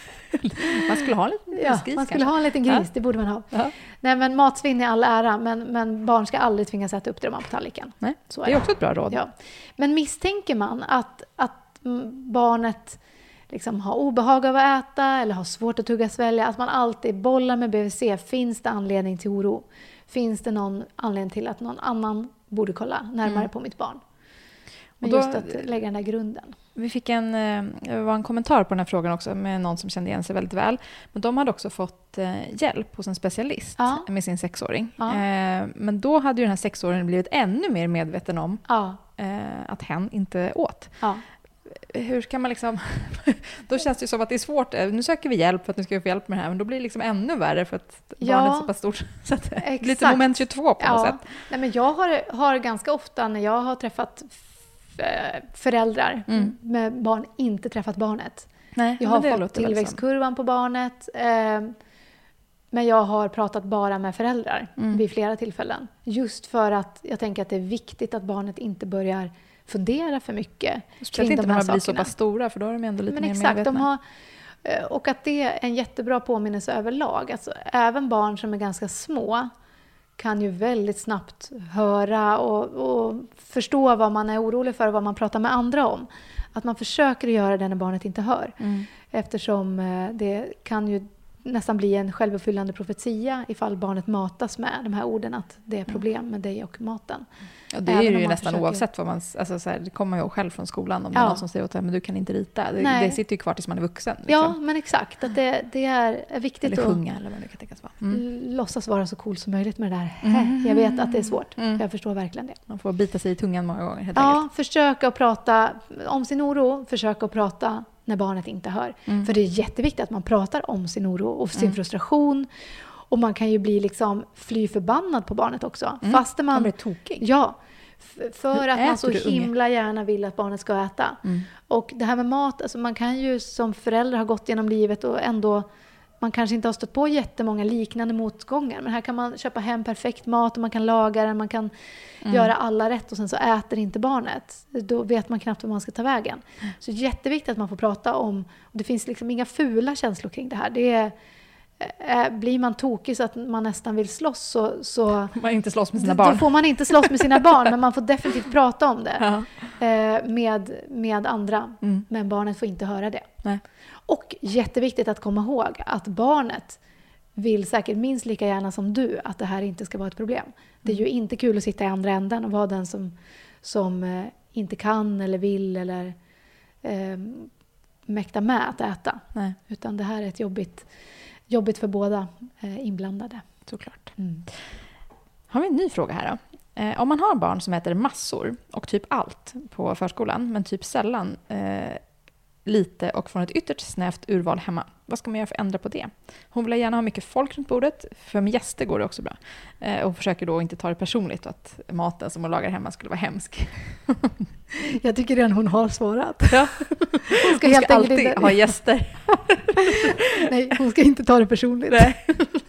Speaker 5: Man skulle ha en liten
Speaker 6: ja,
Speaker 5: gris
Speaker 6: man skulle
Speaker 5: kanske.
Speaker 6: ha en liten gris,
Speaker 5: Ja.
Speaker 6: det borde man ha.
Speaker 5: Ja.
Speaker 6: Nej, men matsvinn är all ära, men, men barn ska aldrig tvingas äta upp det de har på tallriken.
Speaker 5: Nej,
Speaker 6: så
Speaker 5: det är också ett bra råd.
Speaker 6: Ja. Men misstänker man att, att barnet liksom har obehag av att äta eller har svårt att tugga svälja, att man alltid bollar med B V C, finns det anledning till oro? Finns det någon anledning till att någon annan borde kolla närmare mm. på mitt barn? Men
Speaker 5: då,
Speaker 6: just att lägga den där grunden.
Speaker 5: Vi fick en, det var en kommentar på den här frågan också med någon som kände igen sig väldigt väl. Men de hade också fått hjälp hos en specialist ja. med sin sexåring. Ja. Men då hade ju den här sexåringen blivit ännu mer medveten om ja. att hen inte åt. Ja. Hur kan man liksom... Då känns det ju som att det är svårt. Nu söker vi hjälp för att nu ska vi få hjälp med det här. Men då blir det liksom ännu värre för att
Speaker 6: ja,
Speaker 5: barnet är så pass stort. Så att det är lite moment tjugotvå på något
Speaker 6: ja.
Speaker 5: sätt.
Speaker 6: Nej, men jag har, har ganska ofta när jag har träffat f- föräldrar mm. med barn inte träffat barnet.
Speaker 5: Nej,
Speaker 6: jag har fått tillväxtkurvan på barnet. Eh, men jag har pratat bara med föräldrar mm. vid flera tillfällen. Just för att jag tänker att det är viktigt att barnet inte börjar fundera för mycket
Speaker 5: kring inte de här när de blir så pass stora, för då är de ändå lite
Speaker 6: Men
Speaker 5: mer
Speaker 6: exakt,
Speaker 5: medvetna.
Speaker 6: De har, och att det är en jättebra påminnelse överlag. Alltså, även barn som är ganska små kan ju väldigt snabbt höra och, och förstå vad man är orolig för och vad man pratar med andra om. Att man försöker göra det när barnet inte hör. Mm. Eftersom det kan ju nästan bli en självuppfyllande profetia ifall barnet matas med de här orden att det är problem med dig och maten.
Speaker 5: Ja, det är ju nästan försöker... oavsett vad man... Alltså så här, det kommer jag själv från skolan om det är
Speaker 6: ja.
Speaker 5: någon som säger åt dig, men du kan inte rita. Det, det sitter ju kvar tills man är vuxen. Liksom.
Speaker 6: Ja, men exakt. Att det, det är viktigt
Speaker 5: eller sjunga att eller vad det kan tänkas vara.
Speaker 6: Mm. låtsas vara så cool som möjligt med det där. Mm. Jag vet att det är svårt. Mm. Jag förstår verkligen det.
Speaker 5: Man får bita sig i tungan många gånger. Helt
Speaker 6: ja,
Speaker 5: enkelt.
Speaker 6: Försöka att prata om sin oro. Försöka att prata när barnet inte hör. Mm. För det är jätteviktigt att man pratar om sin oro och sin mm. frustration. Och man kan ju bli liksom fly förbannad på barnet också.
Speaker 5: Mm.
Speaker 6: Fast man,
Speaker 5: man blir tokig.
Speaker 6: Ja, F- för att man så himla gärna vill att barnet ska äta. Mm. Och det här med mat, alltså man kan ju som förälder ha gått genom livet och ändå, man kanske inte har stött på jättemånga liknande motgångar. Men här kan man köpa hem perfekt mat och man kan laga den, man kan mm. göra alla rätt och sen så äter inte barnet. Då vet man knappt var man ska ta vägen. Mm. Så jätteviktigt att man får prata om, och det finns liksom inga fula känslor kring det här. Det är, äh, blir man tokig så att man nästan vill slåss så, så
Speaker 5: man inte slåss med sina barn.
Speaker 6: Då får man inte slåss med sina barn, men man får definitivt prata om det ja. eh, med, med andra. Mm. Men barnet får inte höra det.
Speaker 5: Nej.
Speaker 6: Och jätteviktigt att komma ihåg att barnet vill säkert minst lika gärna som du att det här inte ska vara ett problem. Det är ju inte kul att sitta i andra änden och vara den som, som eh, inte kan eller vill eller eh, mäkta med att äta.
Speaker 5: Nej.
Speaker 6: Utan det här är ett jobbigt, jobbigt för båda eh, inblandade.
Speaker 5: Såklart. Mm. Har vi en ny fråga här då? Eh, om man har barn som äter massor och typ allt på förskolan men typ sällan eh, lite och från ett ytterst snävt urval hemma. Vad ska man göra för att ändra på det? Hon vill gärna ha mycket folk runt bordet. För med gäster går det också bra. Eh, och försöker då inte ta det personligt och att maten som hon lagar hemma skulle vara hemsk.
Speaker 6: Jag tycker redan hon har svarat.
Speaker 5: Ja.
Speaker 6: Hon ska,
Speaker 5: hon
Speaker 6: helt
Speaker 5: ska alltid
Speaker 6: inte...
Speaker 5: ha gäster.
Speaker 6: Nej, hon ska inte ta det personligt.
Speaker 5: Nej.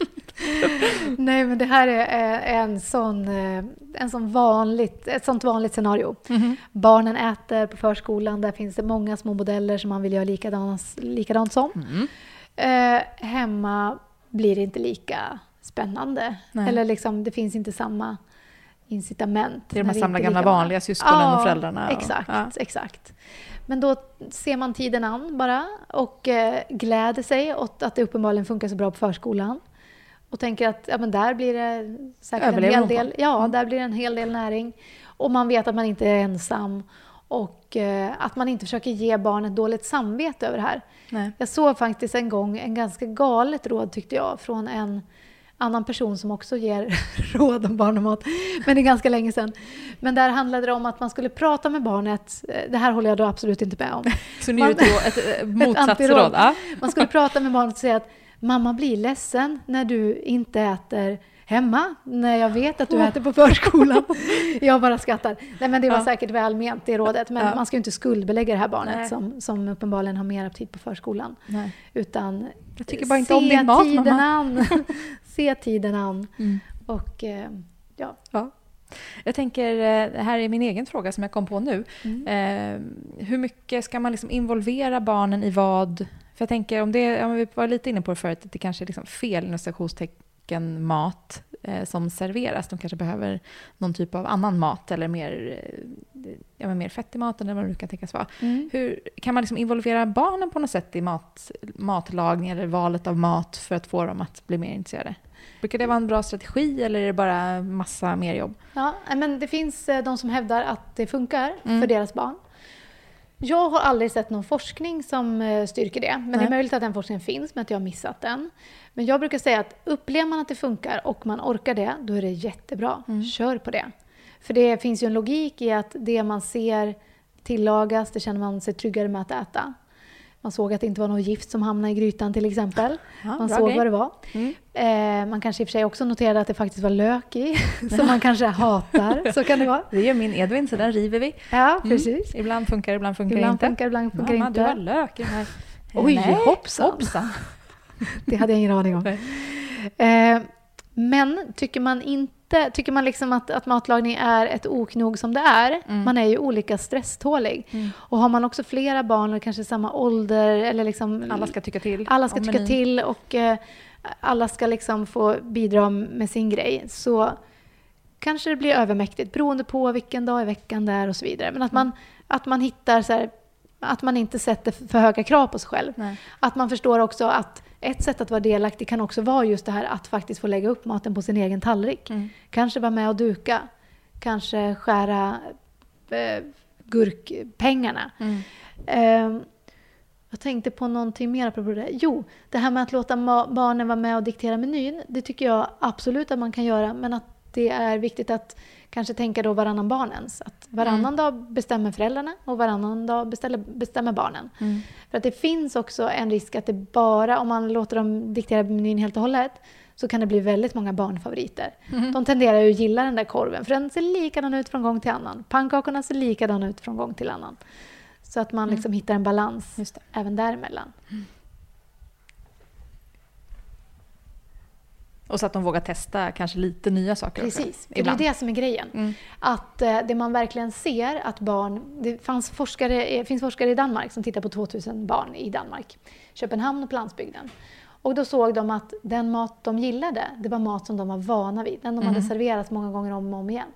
Speaker 6: Nej, men det här är en sån, en sån vanligt, ett sånt vanligt scenario. Mm-hmm. Barnen äter på förskolan. Där finns det många små modeller som man vill göra likadant, likadant som. Mm. Eh, hemma blir det inte lika spännande. Nej. Eller liksom, det finns inte samma incitament.
Speaker 5: Det är de här samla gamla vanliga syskonen ja, och föräldrarna. Och,
Speaker 6: exakt, ja. exakt. Men då ser man tiden an bara och eh, gläder sig åt att det uppenbarligen funkar så bra på förskolan. Och tänker att ja, men där blir det säkert en hel del, ja, mm. där blir det en hel del näring. Och man vet att man inte är ensam. Och eh, att man inte försöker ge barnet dåligt samvete över det här.
Speaker 5: Nej.
Speaker 6: Jag såg faktiskt en gång en ganska galet råd tyckte jag. Från en annan person som också ger råd om barn och mat. Men det är ganska länge sedan. Men där handlade det om att man skulle prata med barnet. Det här håller jag då absolut inte med om.
Speaker 5: Så nu är det ett, ett motsatsråd. Ja.
Speaker 6: Man skulle prata med barnet och säga att mamma blir ledsen när du inte äter hemma. När jag vet att du äter på förskolan. Jag bara skrattar. Nej, men det var ja. säkert välment det rådet. Men ja. man ska ju inte skuldbelägga det här barnet som, som uppenbarligen har mer aptit på förskolan.
Speaker 5: Nej.
Speaker 6: Utan
Speaker 5: jag tycker bara inte om din mat,
Speaker 6: tiden
Speaker 5: mamma.
Speaker 6: an. Se tiden an.
Speaker 5: Mm.
Speaker 6: Och eh, ja.
Speaker 5: ja. Jag tänker, det här är min egen fråga som jag kom på nu. Mm. Eh, hur mycket ska man liksom involvera barnen i vad? För jag tänker, om det, ja, vi var lite inne på det förut, att det kanske är liksom fel inom citationstecken mat eh, som serveras. De kanske behöver någon typ av annan mat eller mer, eh, ja, mer fettig mat eller vad det kan tänkas vara. Mm. Hur, kan man liksom involvera barnen på något sätt i mat, matlagning eller valet av mat för att få dem att bli mer intresserade? Brukar det vara en bra strategi eller är det bara massa mer jobb?
Speaker 6: Ja, men det finns de som hävdar att det funkar
Speaker 5: mm.
Speaker 6: för deras barn. Jag har aldrig sett någon forskning som styrker det. Men Nej. det är möjligt att den forskningen finns, men att jag har missat den. Men jag brukar säga att upplever man att det funkar och man orkar det, då är det jättebra. Mm. Kör på det. För det finns ju en logik i att det man ser tillagas, det känner man sig tryggare med att äta. Man såg att det inte var något gift som hamnade i grytan till exempel. Ja, man såg grej. vad det var. Mm. Eh, man kanske i och för sig också noterade att det faktiskt var lök i. Som man kanske hatar. Så kan det vara.
Speaker 5: Det gör min Edvin, så den river vi.
Speaker 6: Ja, precis.
Speaker 5: Mm. Ibland funkar det, ibland funkar
Speaker 6: ibland
Speaker 5: inte.
Speaker 6: Funkar, ibland funkar
Speaker 5: Mamma,
Speaker 6: inte.
Speaker 5: du har lök i den här.
Speaker 6: Oj, Nej, hoppsan.
Speaker 5: hoppsan.
Speaker 6: Det hade jag ingen aning om. Eh, men tycker man inte, tycker man liksom att, att matlagning är ett oknog som det är, mm. man är ju olika stresstålig. Mm. Och har man också flera barn och kanske samma ålder eller liksom
Speaker 5: alla ska tycka till.
Speaker 6: Alla ska tycka menyn. till och eh, alla ska liksom få bidra med sin grej, så kanske det blir övermäktigt beroende på vilken dag i veckan det är och så vidare. Men att man, mm. att man hittar så här, att man inte sätter för höga krav på sig själv.
Speaker 5: Nej.
Speaker 6: Att man förstår också att ett sätt att vara delaktig kan också vara just det här att faktiskt få lägga upp maten på sin egen tallrik. Mm. Kanske vara med och duka. Kanske skära eh, gurkpengarna.
Speaker 5: Mm.
Speaker 6: Eh, jag tänkte på någonting mer på det. Jo, det här med att låta ma- barnen vara med och diktera menyn. Det tycker jag absolut att man kan göra. Men att det är viktigt att kanske tänka då varannan barnens. Att varannan mm. dag bestämmer föräldrarna och varannan dag beställer, bestämmer barnen.
Speaker 5: Mm.
Speaker 6: För att det finns också en risk att det bara, om man låter dem diktera menyn helt och hållet, så kan det bli väldigt många barnfavoriter.
Speaker 5: Mm.
Speaker 6: De tenderar ju att gilla den där korven, för den ser likadan ut från gång till annan. Pannkakorna ser likadana ut från gång till annan. Så att man liksom mm. hittar en balans
Speaker 5: Just det.
Speaker 6: även däremellan.
Speaker 5: Mm. Och så att de vågar testa kanske lite nya saker.
Speaker 6: Precis, för det är det som är grejen. Mm. Att eh, det man verkligen ser att barn... Det fanns forskare, finns forskare i Danmark som tittar på tvåtusen barn i Danmark. Köpenhamn och på landsbygden. Och då såg de att den mat de gillade, det var mat som de var vana vid. Den de mm. hade serverat många gånger om och om igen.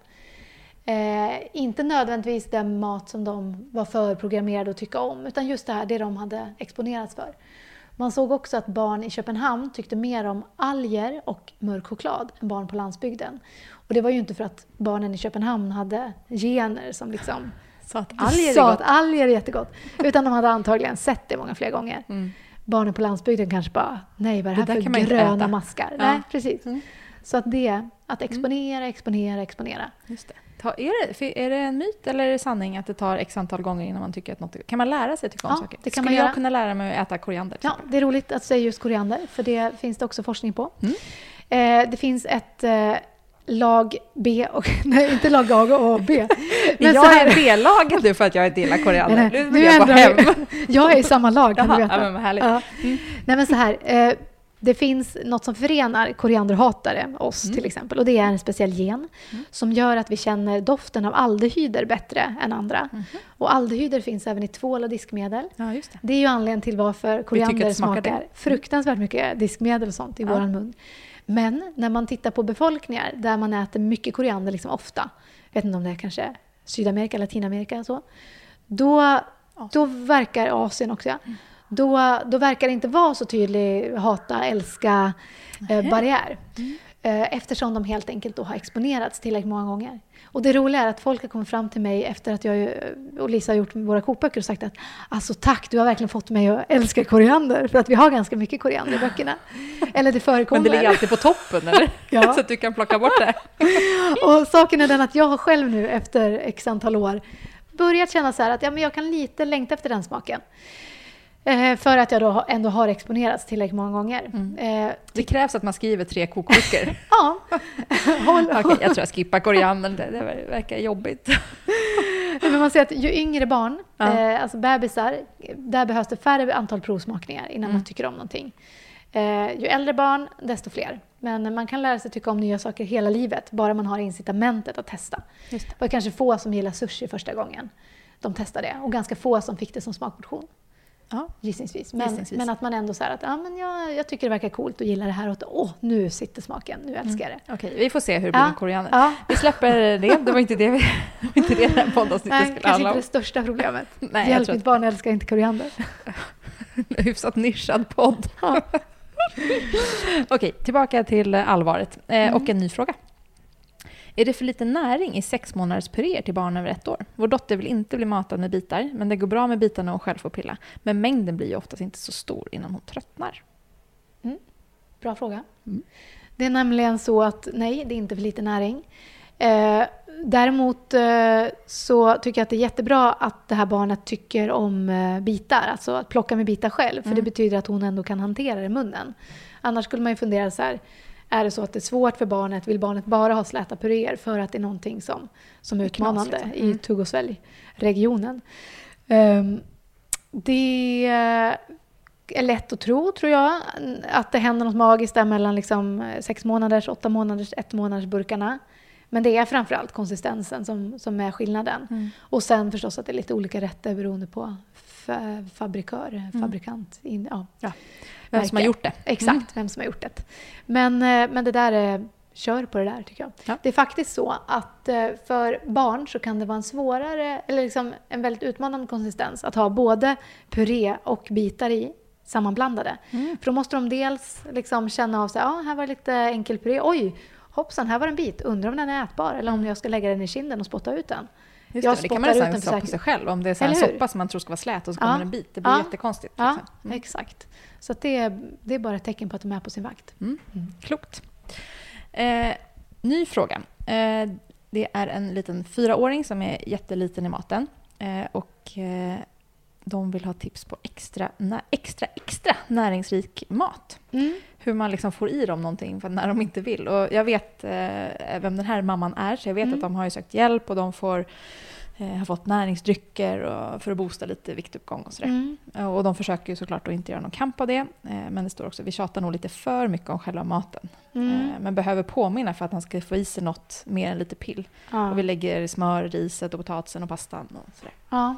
Speaker 6: Eh, inte nödvändigtvis den mat som de var förprogrammerade att tycka om. Utan just det här, det de hade exponerats för. Man såg också att barn i Köpenhamn tyckte mer om alger och mörk choklad än barn på landsbygden. Och det var ju inte för att barnen i Köpenhamn hade gener som liksom
Speaker 5: sa att alger är
Speaker 6: sa
Speaker 5: gott.
Speaker 6: Att alger är jättegott. Utan de hade antagligen sett det många fler gånger. Mm. Barnen på landsbygden kanske bara, nej vad är det här det för gröna maskar? Ja. Nej, precis. Mm. Så att det, att exponera, exponera, exponera.
Speaker 5: Just det. Är det, är det en myt eller är det sanning att det tar x antal gånger innan man tycker att något... Kan man lära sig tycka om
Speaker 6: ja,
Speaker 5: saker?
Speaker 6: Det kan
Speaker 5: Skulle
Speaker 6: man
Speaker 5: jag
Speaker 6: göra.
Speaker 5: kunna lära mig att äta koriander?
Speaker 6: Ja, det är roligt att säga just koriander, för det finns det också forskning på.
Speaker 5: Mm.
Speaker 6: Eh, det finns ett eh, lag B och... Nej, inte lag A och B.
Speaker 5: Men jag är B-laget nu för att jag är del av koriander. Nej, nej, nu vill jag gå hem.
Speaker 6: Jag är i samma lag, kan
Speaker 5: Jaha,
Speaker 6: du veta.
Speaker 5: Ja, men vad härligt. Ja.
Speaker 6: Mm. Nej, men så här... Eh, Det finns något som förenar korianderhatare, oss mm. till exempel. Och det är en speciell gen mm. som gör att vi känner doften av aldehyder bättre än andra. Mm. Och aldehyder finns även i tvål och diskmedel.
Speaker 5: Ja, just det.
Speaker 6: Det är ju anledningen till varför koriander smakar
Speaker 5: det.
Speaker 6: fruktansvärt mycket diskmedel och sånt i ja. våran mun. Men när man tittar på befolkningar där man äter mycket koriander liksom ofta, vet inte om det är kanske Sydamerika, Latinamerika och så, då, då verkar Asien också, ja. Mm. Då, då verkar det inte vara så tydlig hata, älska eh, barriär. Mm. Eh, eftersom de helt enkelt då har exponerats tillräckligt många gånger. Och det roliga är att folk har kommit fram till mig efter att jag och Lisa har gjort våra kokböcker och sagt att alltså tack, du har verkligen fått mig att älska koriander. För att vi har ganska mycket koriander i böckerna. Eller det förekommer.
Speaker 5: Men det ligger alltid på toppen, eller?
Speaker 6: Ja.
Speaker 5: Så att du kan plocka bort det.
Speaker 6: Och saken är den att jag har själv nu efter x antal år börjat känna så här att ja, men jag kan lite längta efter den smaken. Eh, för att jag då ändå har exponerats tillräckligt många gånger. Mm. Eh,
Speaker 5: det krävs att man skriver tre kokböcker.
Speaker 6: Ja.
Speaker 5: Håll, okay, jag tror jag skippar koriander. Det, det verkar jobbigt.
Speaker 6: Men man ser att ju yngre barn, ja. eh, alltså bebisar, där behövs det färre antal provsmakningar innan mm. man tycker om någonting. Eh, ju äldre barn, desto fler. Men man kan lära sig tycka om nya saker hela livet, bara man har incitamentet att testa. Just det. Det var kanske få som gillar sushi första gången de testade det. Och ganska få som fick det som smakportion. Ja, gissningsvis. Men, gissningsvis. Men att man ändå säger att ja, men jag, jag tycker det verkar coolt och gillar det här. Och att, åh, nu sitter smaken. Nu älskar jag det.
Speaker 5: Mm. Okej, vi får se hur det blir
Speaker 6: ja.
Speaker 5: med koriander.
Speaker 6: Ja.
Speaker 5: Vi släpper det. Det var inte det, vi, inte det den poddavsnittet skulle
Speaker 6: kanske inte det största problemet. Nej, Hjälp, mitt att... barn älskar inte koriander.
Speaker 5: Hyfsat nischad podd. Ja. Okej, tillbaka till allvaret. Eh, mm. Och en ny fråga. Är det för lite näring i sex månaders puréer till barn över ett år? Vår dotter vill inte bli matad med bitar, men det går bra med bitarna och själv får pilla. Men mängden blir ju oftast inte så stor innan hon tröttnar.
Speaker 6: Mm. Bra fråga. Mm. Det är nämligen så att nej, det är inte för lite näring. Eh, däremot eh, så tycker jag att det är jättebra att det här barnet tycker om eh, bitar. Alltså att plocka med bitar själv. För mm. det betyder att hon ändå kan hantera det i munnen. Annars skulle man ju fundera så här. Är det så att det är svårt för barnet, vill barnet bara ha släta puréer för att det är någonting som, som är utmanande mm. i tugg- och sväljregionen. Um, det är lätt att tro, tror jag, att det händer något magiskt där mellan liksom sex månaders, åtta månaders, ett månaders burkarna. Men det är framförallt konsistensen som, som är skillnaden. Mm. Och sen förstås att det är lite olika rätter beroende på fa- fabrikör, mm. fabrikant. In, ja.
Speaker 5: Ja. Vem som har gjort det.
Speaker 6: Exakt, mm. vem som har gjort det. Men, men det där är, kör på det där tycker jag. Ja. Det är faktiskt så att för barn så kan det vara en svårare, eller liksom en väldigt utmanande konsistens att ha både puré och bitar i sammanblandade. Mm. För då måste de dels liksom känna av sig, ja här var lite enkel puré, oj hoppsan här var en bit, undrar om den är ätbar eller om jag ska lägga den i kinden och spotta ut den.
Speaker 5: Just jag det, det kan man nästan säga på sig själv. Om det är så en soppa som man tror ska vara slät och så kommer ja. en bit. Det blir ja. jättekonstigt.
Speaker 6: Ja,
Speaker 5: liksom. mm.
Speaker 6: exakt. Så att det, är, det är bara ett tecken på att de är på sin vakt.
Speaker 5: Mm. Mm. Klokt. Eh, ny fråga. Eh, det är en liten fyraåring som är jätteliten i maten. Eh, och eh, de vill ha tips på extra, nä, extra, extra näringsrik mat. Mm. Hur man liksom får i dem någonting för när de inte vill. Och jag vet eh, vem den här mamman är, så jag vet mm. att de har ju sökt hjälp och de får, eh, har fått näringsdrycker och, för att boosta lite viktuppgång och sådär. Mm. Och de försöker ju såklart att inte göra någon kamp av det. Eh, men det står också, vi tjatar nog lite för mycket om själva maten. Mm. Eh, men behöver påminna för att han ska få i sig något mer än lite pill. Ja. Och vi lägger smör, riset och potatisen och pastan och sådär.
Speaker 6: Ja.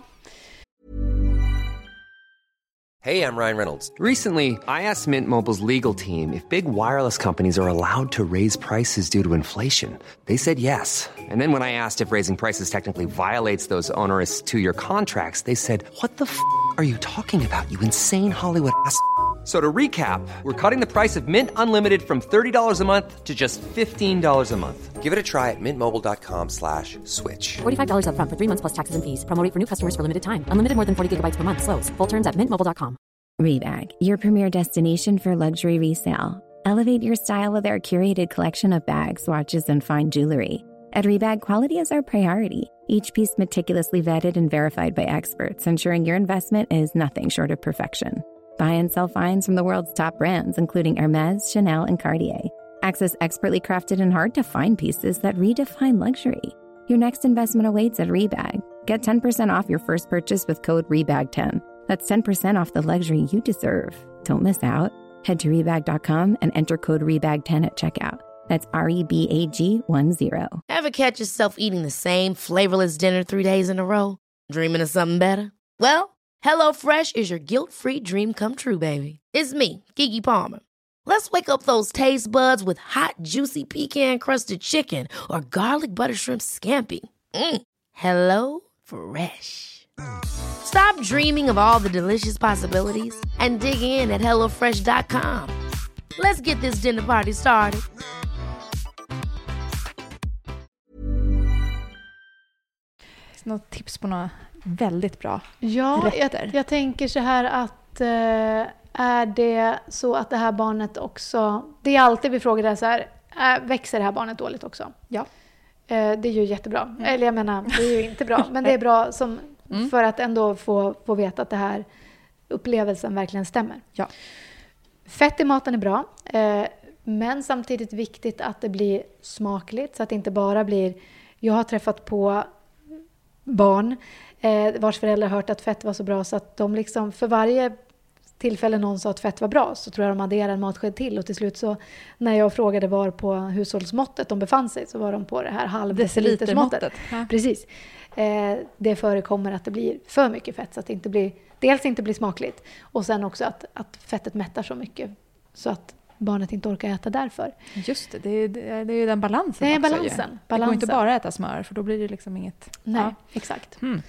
Speaker 1: Hey, I'm Ryan Reynolds. Recently, I asked Mint Mobile's legal team if big wireless companies are allowed to raise prices due to inflation. They said yes. And then when I asked if raising prices technically violates those onerous two-year contracts, they said, what the f*** are you talking about, you insane Hollywood ass f- So to recap, we're cutting the price of Mint Unlimited from thirty dollars a month to just fifteen dollars a month. Give it a try at mintmobile.com slash switch.
Speaker 3: forty-five dollars up front for three months plus taxes and fees. Promo rate for new customers for limited time. Unlimited more than forty gigabytes per month. Slows full terms at mint mobile dot com.
Speaker 7: Rebag, your premier destination for luxury resale. Elevate your style with our curated collection of bags, watches, and fine jewelry. At Rebag, quality is our priority. Each piece meticulously vetted and verified by experts, ensuring your investment is nothing short of perfection. Buy and sell finds from the world's top brands, including Hermes, Chanel, and Cartier. Access expertly crafted and hard-to-find pieces that redefine luxury. Your next investment awaits at Rebag. Get ten percent off your first purchase with code rebag ten. That's ten percent off the luxury you deserve. Don't miss out. Head to rebag dot com and enter code rebag ten at checkout. That's R E B A G one zero.
Speaker 8: Ever catch yourself eating the same flavorless dinner three days in a row? Dreaming of something better? Well, HelloFresh is your guilt-free dream come true, baby. It's me, Keke Palmer. Let's wake up those taste buds with hot, juicy pecan-crusted chicken or garlic butter shrimp scampi. Mm. Hello Fresh. Stop dreaming of all the delicious possibilities and dig in at hello fresh dot com. Let's get this dinner party started.
Speaker 5: Något tips på några väldigt bra
Speaker 6: ja,
Speaker 5: rätter?
Speaker 6: Jag, jag tänker så här att eh, är det så att det här barnet också... Det är alltid vi frågar det så här, är, växer det här barnet dåligt också?
Speaker 5: Ja.
Speaker 6: Eh, det är ju jättebra. Mm. Eller jag menar, det är ju inte bra. Men det är bra som, mm. för att ändå få, få veta att det här upplevelsen verkligen stämmer.
Speaker 5: Ja.
Speaker 6: Fett i maten är bra. Eh, men samtidigt viktigt att det blir smakligt. Så att det inte bara blir... Jag har träffat på barn eh, vars föräldrar hört att fett var så bra så att de liksom för varje tillfälle någon sa att fett var bra så tror jag de adderade en matsked till och till slut så när jag frågade var på hushållsmåttet de befann sig så var de på det här halvdecilitersmåttet.
Speaker 5: Ja.
Speaker 6: Precis. Eh, det förekommer att det blir för mycket fett så att det inte blir, dels inte blir smakligt och sen också att, att fettet mättar så mycket så att barnet inte orkar äta därför.
Speaker 5: Just det, det är, det är ju den balansen
Speaker 6: det är
Speaker 5: också.
Speaker 6: Balansen,
Speaker 5: ju.
Speaker 6: balansen.
Speaker 5: Det går inte bara att äta smör för då blir det liksom inget...
Speaker 6: Nej,
Speaker 5: ja.
Speaker 6: exakt.
Speaker 5: Mm.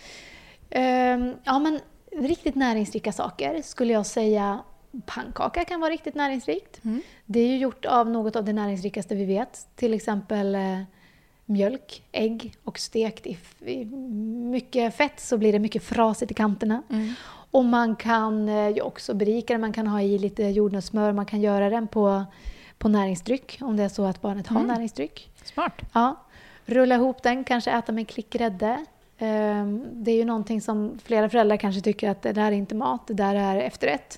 Speaker 6: Um, ja, men riktigt näringsrika saker skulle jag säga. Pannkaka kan vara riktigt näringsrikt. Mm. Det är ju gjort av något av det näringsrikaste vi vet. Till exempel eh, mjölk, ägg och stekt i, i mycket fett så blir det mycket frasigt i kanterna. Mm. Och man kan ju också berika den, man kan ha i lite jordnötssmör, man kan göra den på, på näringsdryck om det är så att barnet har mm. näringsdryck.
Speaker 5: Smart.
Speaker 6: Ja. Rulla ihop den, kanske äta med en klick grädde. Um, det är ju någonting som flera föräldrar kanske tycker att det där är inte mat, det där är efterrätt.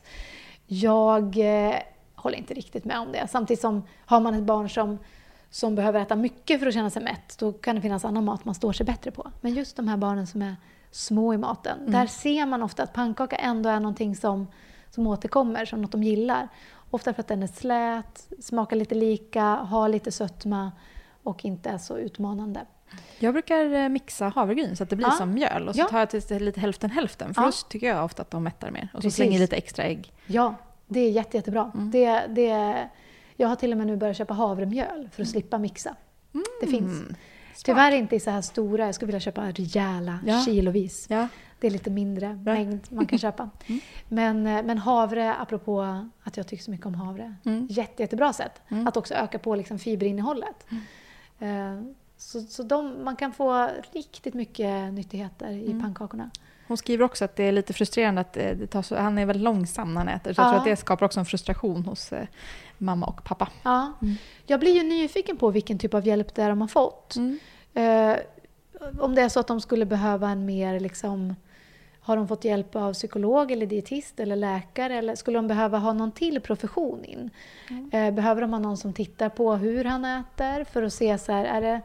Speaker 6: Jag eh, håller inte riktigt med om det. Samtidigt som har man ett barn som, som behöver äta mycket för att känna sig mätt, då kan det finnas annan mat man står sig bättre på. Men just de här barnen som är små i maten. Mm. Där ser man ofta att pannkaka ändå är någonting som, som återkommer, som något de gillar. Ofta för att den är slät, smakar lite lika, har lite sötma och inte är så utmanande.
Speaker 5: Jag brukar mixa havregryn så att det blir ja. som mjöl. Och så ja. tar jag till lite hälften hälften. För ja. då tycker jag ofta att de mättar mer. Och så
Speaker 6: Precis.
Speaker 5: slänger jag lite extra ägg.
Speaker 6: Ja, det är jätte, jättebra. Mm. Det, det, jag har till och med nu börjat köpa havremjöl för att slippa mixa. Mm. Det finns. Smart. Tyvärr inte i så här stora. Jag skulle vilja köpa rejäla ja. kilovis. Ja. Det är lite mindre ja. mängd man kan köpa. Mm. Men, men havre, apropå att jag tycker så mycket om havre. Mm. Jätte, jättebra sätt. Mm. Att också öka på liksom fiberinnehållet. Mm. Uh, Så, så de, man kan få riktigt mycket nyttigheter i mm. pannkakorna.
Speaker 5: Hon skriver också att det är lite frustrerande att det tar så, han är väldigt långsam när han äter. Så ja. jag tror att det skapar också en frustration hos eh, mamma och pappa.
Speaker 6: Ja. Mm. Jag blir ju nyfiken på vilken typ av hjälp det är de har fått. Mm. Eh, om det är så att de skulle behöva en mer liksom, Har de fått hjälp av psykolog eller dietist eller läkare? Eller skulle de behöva ha någon till profession in? Mm. Behöver de ha någon som tittar på hur han äter för att se så här, är det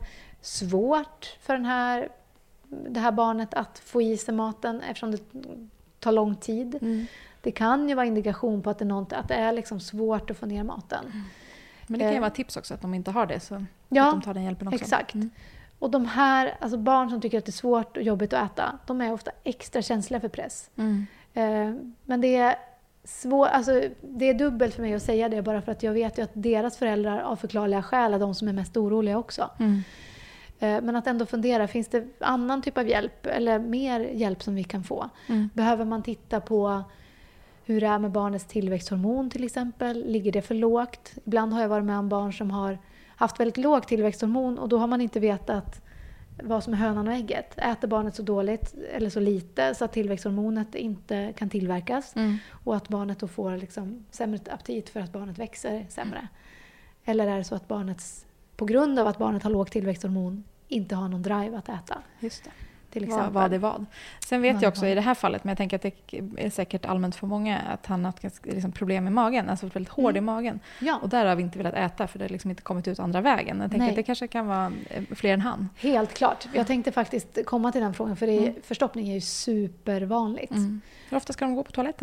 Speaker 6: svårt för den här, det här barnet att få i sig maten eftersom det tar lång tid? Mm. Det kan ju vara indikation på att det är, något, att det är liksom svårt att få ner maten. Mm.
Speaker 5: Men det kan ju vara tips också att de inte har det, så
Speaker 6: ja,
Speaker 5: att de tar den hjälpen också.
Speaker 6: Exakt.
Speaker 5: Mm.
Speaker 6: Och de här, alltså barn som tycker att det är svårt och jobbigt att äta, de är ofta extra känsliga för press. Mm. Eh, men det är svår, alltså det är dubbelt för mig att säga det, bara för att jag vet ju att deras föräldrar av förklarliga skäl är de som är mest oroliga också. Mm. Eh, men att ändå fundera, finns det annan typ av hjälp eller mer hjälp som vi kan få? Mm. Behöver man titta på hur det är med barnets tillväxthormon till exempel? Ligger det för lågt? Ibland har jag varit med om barn som har haft väldigt låg tillväxthormon och då har man inte vetat vad som är hönan och ägget. Äter barnet så dåligt eller så lite så att tillväxthormonet inte kan tillverkas mm. och att barnet då får liksom sämre aptit för att barnet växer sämre. Eller är det så att barnet på grund av att barnet har låg tillväxthormon inte har någon drive att äta?
Speaker 5: Just det.
Speaker 6: Till exempel.
Speaker 5: Vad, vad det vad. Sen vet vad jag också i det här fallet, men jag tänker att det är säkert allmänt för många att han har haft liksom problem med magen, alltså väldigt hård mm. i magen. Ja. Och där har vi inte velat äta för det har liksom inte kommit ut andra vägen. Jag tänker Nej. att det kanske kan vara fler än han.
Speaker 6: Helt klart. Jag tänkte faktiskt komma till den frågan, för det är, mm. förstoppning är ju supervanligt.
Speaker 5: Mm. Hur ofta ska de gå på toaletten?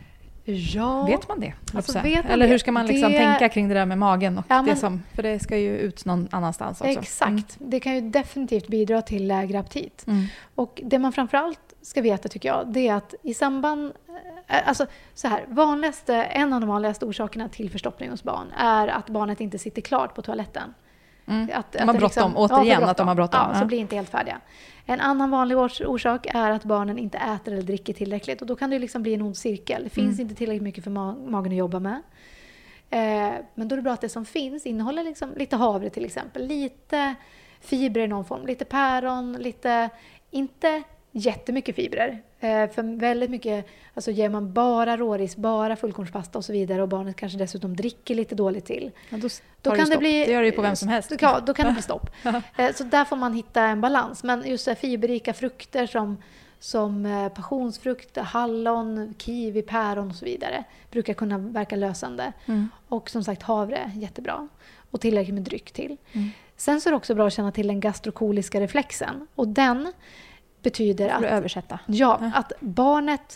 Speaker 6: Ja.
Speaker 5: Vet man det?
Speaker 6: Alltså, vet man
Speaker 5: Eller hur
Speaker 6: det?
Speaker 5: ska man liksom
Speaker 6: det...
Speaker 5: tänka kring det där med magen? Och
Speaker 6: ja, men...
Speaker 5: det som, för det ska ju ut någon annanstans också.
Speaker 6: Exakt. Mm. Det kan ju definitivt bidra till lägre aptit.
Speaker 5: Mm.
Speaker 6: Och det man framförallt ska veta tycker jag, det är att i samband... Alltså så här, vanligaste, en av de vanligaste orsakerna till förstoppning hos barn är att barnet inte sitter klart på toaletten.
Speaker 5: Mm.
Speaker 6: Att,
Speaker 5: de har
Speaker 6: att
Speaker 5: bråttom,
Speaker 6: liksom,
Speaker 5: återigen
Speaker 6: ja,
Speaker 5: att de har bråttom.
Speaker 6: Ja, så blir inte helt färdiga. En annan vanlig orsak är att barnen inte äter eller dricker tillräckligt. Och då kan det liksom bli en ond cirkel. Det finns mm. inte tillräckligt mycket för ma- magen att jobba med. Eh, men då är det bra att det som finns innehåller liksom lite havre till exempel. Lite fibrer i någon form. Lite päron, lite... Inte jättemycket fibrer. Eh, för väldigt mycket, alltså ger man bara råris, bara fullkornspasta och så vidare och barnet kanske dessutom dricker lite dåligt till.
Speaker 5: Ja, då
Speaker 6: då kan det, bli,
Speaker 5: det gör det ju på vem som helst.
Speaker 6: Ja, då kan det bli stopp. eh, så där får man hitta en balans. Men just så här, fiberrika frukter som, som eh, passionsfrukt, hallon, kiwi, päron och så vidare brukar kunna verka lösande. Mm. Och som sagt havre, jättebra. Och tillräckligt med dryck till. Mm. Sen så är det också bra att känna till den gastrokoliska reflexen. Och den betyder att,
Speaker 5: översätta.
Speaker 6: Ja, ja. att barnet,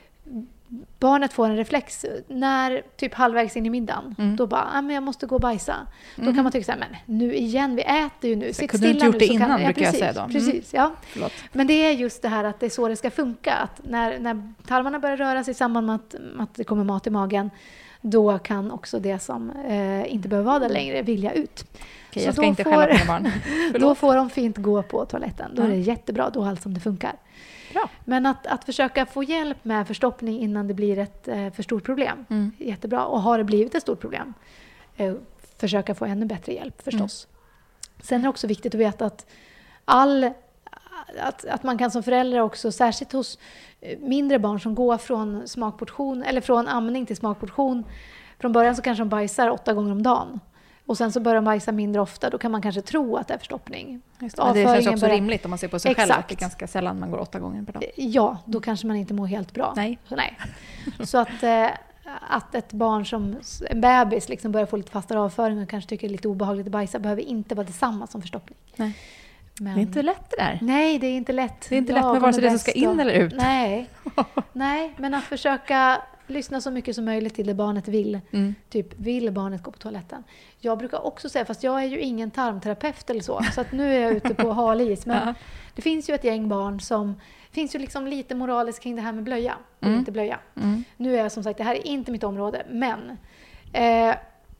Speaker 6: barnet får en reflex när typ halvvägs in i middagen. Mm. Då bara, ah, men jag måste gå och bajsa. Mm. Då kan man tycka så här, men nu igen, vi äter ju nu.
Speaker 5: Sitt stilla nu. Kunde du inte gjort det innan, kan, ja, brukar
Speaker 6: precis,
Speaker 5: jag säga då. Mm.
Speaker 6: Precis, ja. Men det är just det här att det är så det ska funka. Att när, när tarmarna börjar röra sig i samband med att, att det kommer mat i magen, då kan också det som eh, inte behöver vara där längre vilja ut.
Speaker 5: Okej, så jag ska inte skälla på mina barn.
Speaker 6: Då får de fint gå på toaletten. Då är det jättebra, då allt som det funkar.
Speaker 5: Bra.
Speaker 6: Men att, att försöka få hjälp med förstoppning innan det blir ett eh, för stort problem. Mm. Jättebra. Och har det blivit ett stort problem, eh, försöka få ännu bättre hjälp förstås. Mm. Sen är det också viktigt att veta att all... Att, att man kan som förälder också, särskilt hos mindre barn som går från smakportion eller från amning till smakportion. Från början så kanske de bajsar åtta gånger om dagen. Och sen så börjar de bajsa mindre ofta. Då kan man kanske tro att det är förstoppning.
Speaker 5: Just det, men det känns också börjar... rimligt om man ser på sig
Speaker 6: Exakt.
Speaker 5: själv. Att det är ganska sällan man går åtta gånger per dag.
Speaker 6: Ja, då kanske man inte mår helt bra.
Speaker 5: Nej.
Speaker 6: Så, nej. så att, eh, att ett barn som en bebis liksom börjar få lite fastare avföring och kanske tycker det är lite obehagligt att bajsa behöver inte vara detsamma som förstoppning.
Speaker 5: Nej. Men... Det är inte lätt det där.
Speaker 6: Nej, det är inte lätt.
Speaker 5: Det är inte lätt med vare sig det som ska in eller ut.
Speaker 6: Nej. Nej, men att försöka lyssna så mycket som möjligt till det barnet vill. Mm. Typ, vill barnet gå på toaletten? Jag brukar också säga, fast jag är ju ingen tarmterapeut eller så. Så att nu är jag ute på hal is. Men ja. Det finns ju ett gäng barn som... Det finns ju liksom lite moraliskt kring det här med blöja. Och mm. inte blöja. Mm. Nu är jag som sagt, det här är inte mitt område. Men... Eh,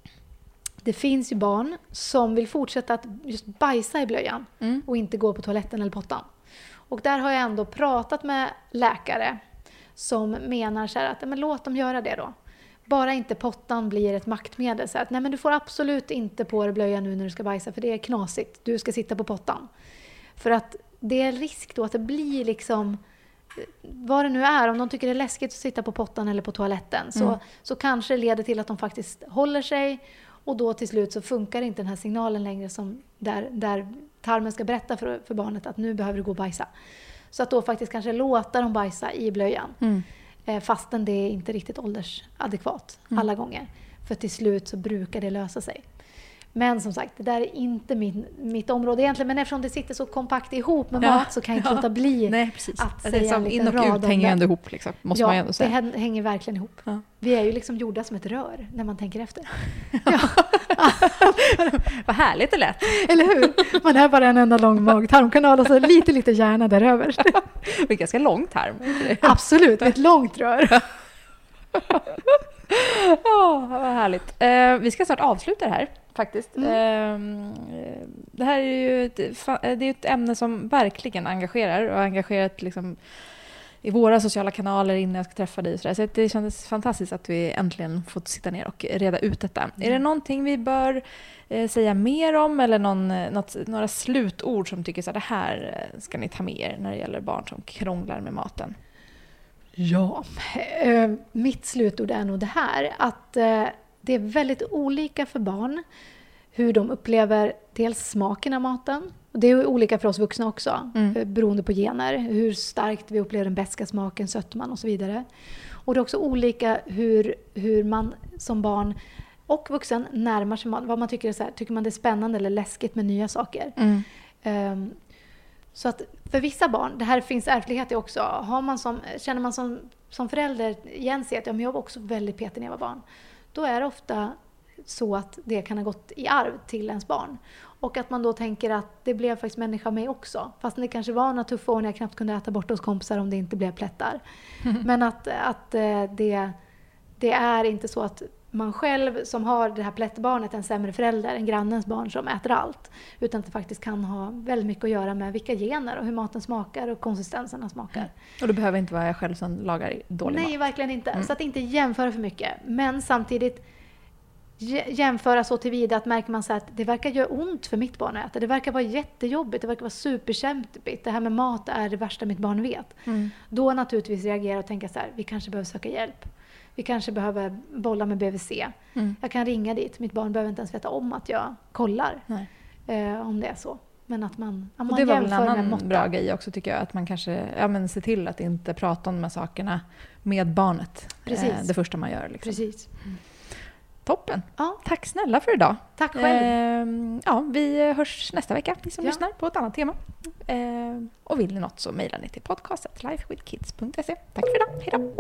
Speaker 6: det finns ju barn som vill fortsätta att just bajsa i blöjan mm. och inte gå på toaletten eller pottan. Och där har jag ändå pratat med läkare som menar så här att men låt dem göra det då. Bara inte pottan blir ett maktmedel. Så att, nej men du får absolut inte på dig blöjan nu när du ska bajsa för det är knasigt. Du ska sitta på pottan. För att det är risk då att det blir liksom... Vad det nu är, om de tycker det är läskigt att sitta på pottan eller på toaletten så, mm. så kanske det leder till att de faktiskt håller sig. Och då till slut så funkar inte den här signalen längre som där, där tarmen ska berätta för, för barnet att nu behöver du gå och bajsa. Så att då faktiskt kanske låta dem bajsa i blöjan.
Speaker 5: Mm.
Speaker 6: Eh, fastän det är inte riktigt åldersadekvat mm. alla gånger. För till slut så brukar det lösa sig. Men som sagt, det där är inte min, mitt område egentligen. Men eftersom det sitter så kompakt ihop med
Speaker 5: ja.
Speaker 6: mat så kan jag inte ja. låta bli
Speaker 5: Nej, precis.
Speaker 6: att
Speaker 5: det
Speaker 6: säga
Speaker 5: är som
Speaker 6: en
Speaker 5: in och
Speaker 6: rad
Speaker 5: ut hänger ändå ihop. Liksom. Måste
Speaker 6: ja,
Speaker 5: man ändå säga.
Speaker 6: det hänger verkligen ihop. Ja. Vi är ju liksom gjorda som ett rör när man tänker efter.
Speaker 5: Ja. Vad härligt det lät.
Speaker 6: Eller hur? Man är bara en enda lång mag-tarmkanal och så lite, lite hjärna där över.
Speaker 5: Det är ganska lång tarm.
Speaker 6: Absolut, ett långt rör.
Speaker 5: Oh, vad härligt. Eh, vi ska snart avsluta det här faktiskt.
Speaker 6: Mm.
Speaker 5: Eh, det här är ju ett, det är ett ämne som verkligen engagerar och engagerat liksom i våra sociala kanaler innan jag ska träffa dig. Och så där. Så det kändes fantastiskt att vi äntligen fått sitta ner och reda ut detta. Mm. Är det någonting vi bör eh, säga mer om eller någon, något, några slutord som tycker så här, det här ska ni ta med er när det gäller barn som krånglar med maten?
Speaker 6: Ja, eh, mitt slutord är nog det här. Att eh, det är väldigt olika för barn hur de upplever dels smaken av maten. Och det är olika för oss vuxna också, mm. beroende på gener. Hur starkt vi upplever den beska smaken, sötman och så vidare. Och det är också olika hur, hur man som barn och vuxen närmar sig mat. Vad man tycker är så här, tycker man det är spännande eller läskigt med nya saker. Mm. Um, så att för vissa barn, det här finns ärftlighet i också. Har man som, känner man som, som förälder igen sig att ja, men jag var också väldigt petig när jag var barn. Då är det ofta så att det kan ha gått i arv till ens barn. Och att man då tänker att det blev faktiskt människa med också. Fast det kanske var några tuffa år när jag knappt kunde äta bort hos kompisar om det inte blev plättar. Mm. Men att, att det, det är inte så att man själv som har det här plättbarnet en sämre förälder än grannens barn som äter allt. Utan att det faktiskt kan ha väldigt mycket att göra med vilka gener och hur maten smakar och konsistenserna smakar. Mm.
Speaker 5: Och det behöver inte vara jag själv som lagar dålig
Speaker 6: Nej,
Speaker 5: mat.
Speaker 6: Nej, verkligen inte.
Speaker 5: Mm.
Speaker 6: Så att inte jämföra för mycket. Men samtidigt jämföra så tillvida att märker man så att det verkar göra ont för mitt barn att äta. Det verkar vara jättejobbigt, det verkar vara superkämpigt. Det här med mat är det värsta mitt barn vet. Mm. Då naturligtvis reagera och tänka så här, vi kanske behöver söka hjälp. Vi kanske behöver bolla med B V C. Mm. Jag kan ringa dit. Mitt barn behöver inte ens veta om att jag kollar. Eh, om det är så. Men att man, att man
Speaker 5: det var väl en annan
Speaker 6: måtta.
Speaker 5: bra grej också tycker jag. Att man kanske ja, men ser till att inte prata om de här sakerna med barnet.
Speaker 6: Precis.
Speaker 5: Eh, det första man gör. Liksom.
Speaker 6: Precis. Mm.
Speaker 5: Toppen.
Speaker 6: Ja.
Speaker 5: Tack snälla för idag.
Speaker 6: Tack själv.
Speaker 5: Eh, ja, vi hörs nästa vecka, ni som
Speaker 6: ja.
Speaker 5: lyssnar på ett annat tema. Eh, och vill ni något så mejlar ni till podcastet lifewithkids punkt se. Tack för idag. Hej då.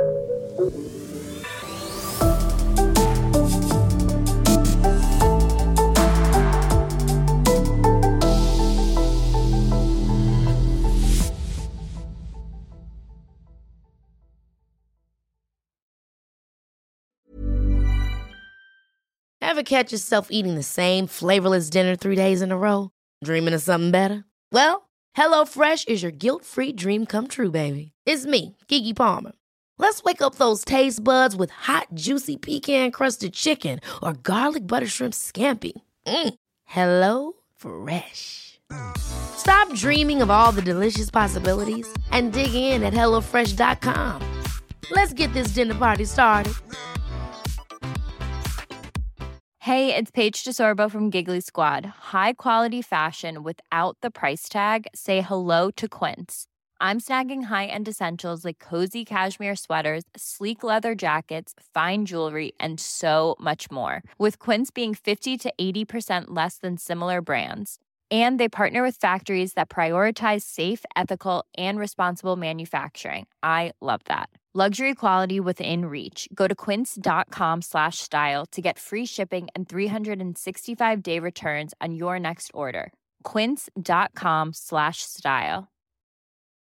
Speaker 8: Ever catch yourself eating the same flavorless dinner three days in a row? Dreaming of something better? Well, HelloFresh is your guilt-free dream come true, baby. It's me, Keke Palmer. Let's wake up those taste buds with hot, juicy pecan-crusted chicken or garlic butter shrimp scampi. Mm. Hello Fresh. Stop dreaming of all the delicious possibilities and dig in at hello fresh dot com. Let's get this dinner party started.
Speaker 9: Hey, it's Paige DeSorbo from Giggly Squad. High quality fashion without the price tag. Say hello to Quince. I'm snagging high-end essentials like cozy cashmere sweaters, sleek leather jackets, fine jewelry, and so much more. With Quince being fifty to eighty percent less than similar brands. And they partner with factories that prioritize safe, ethical, and responsible manufacturing. I love that. Luxury quality within reach. Go to quince.com slash style to get free shipping and three sixty-five day returns on your next order. Quince.com slash style.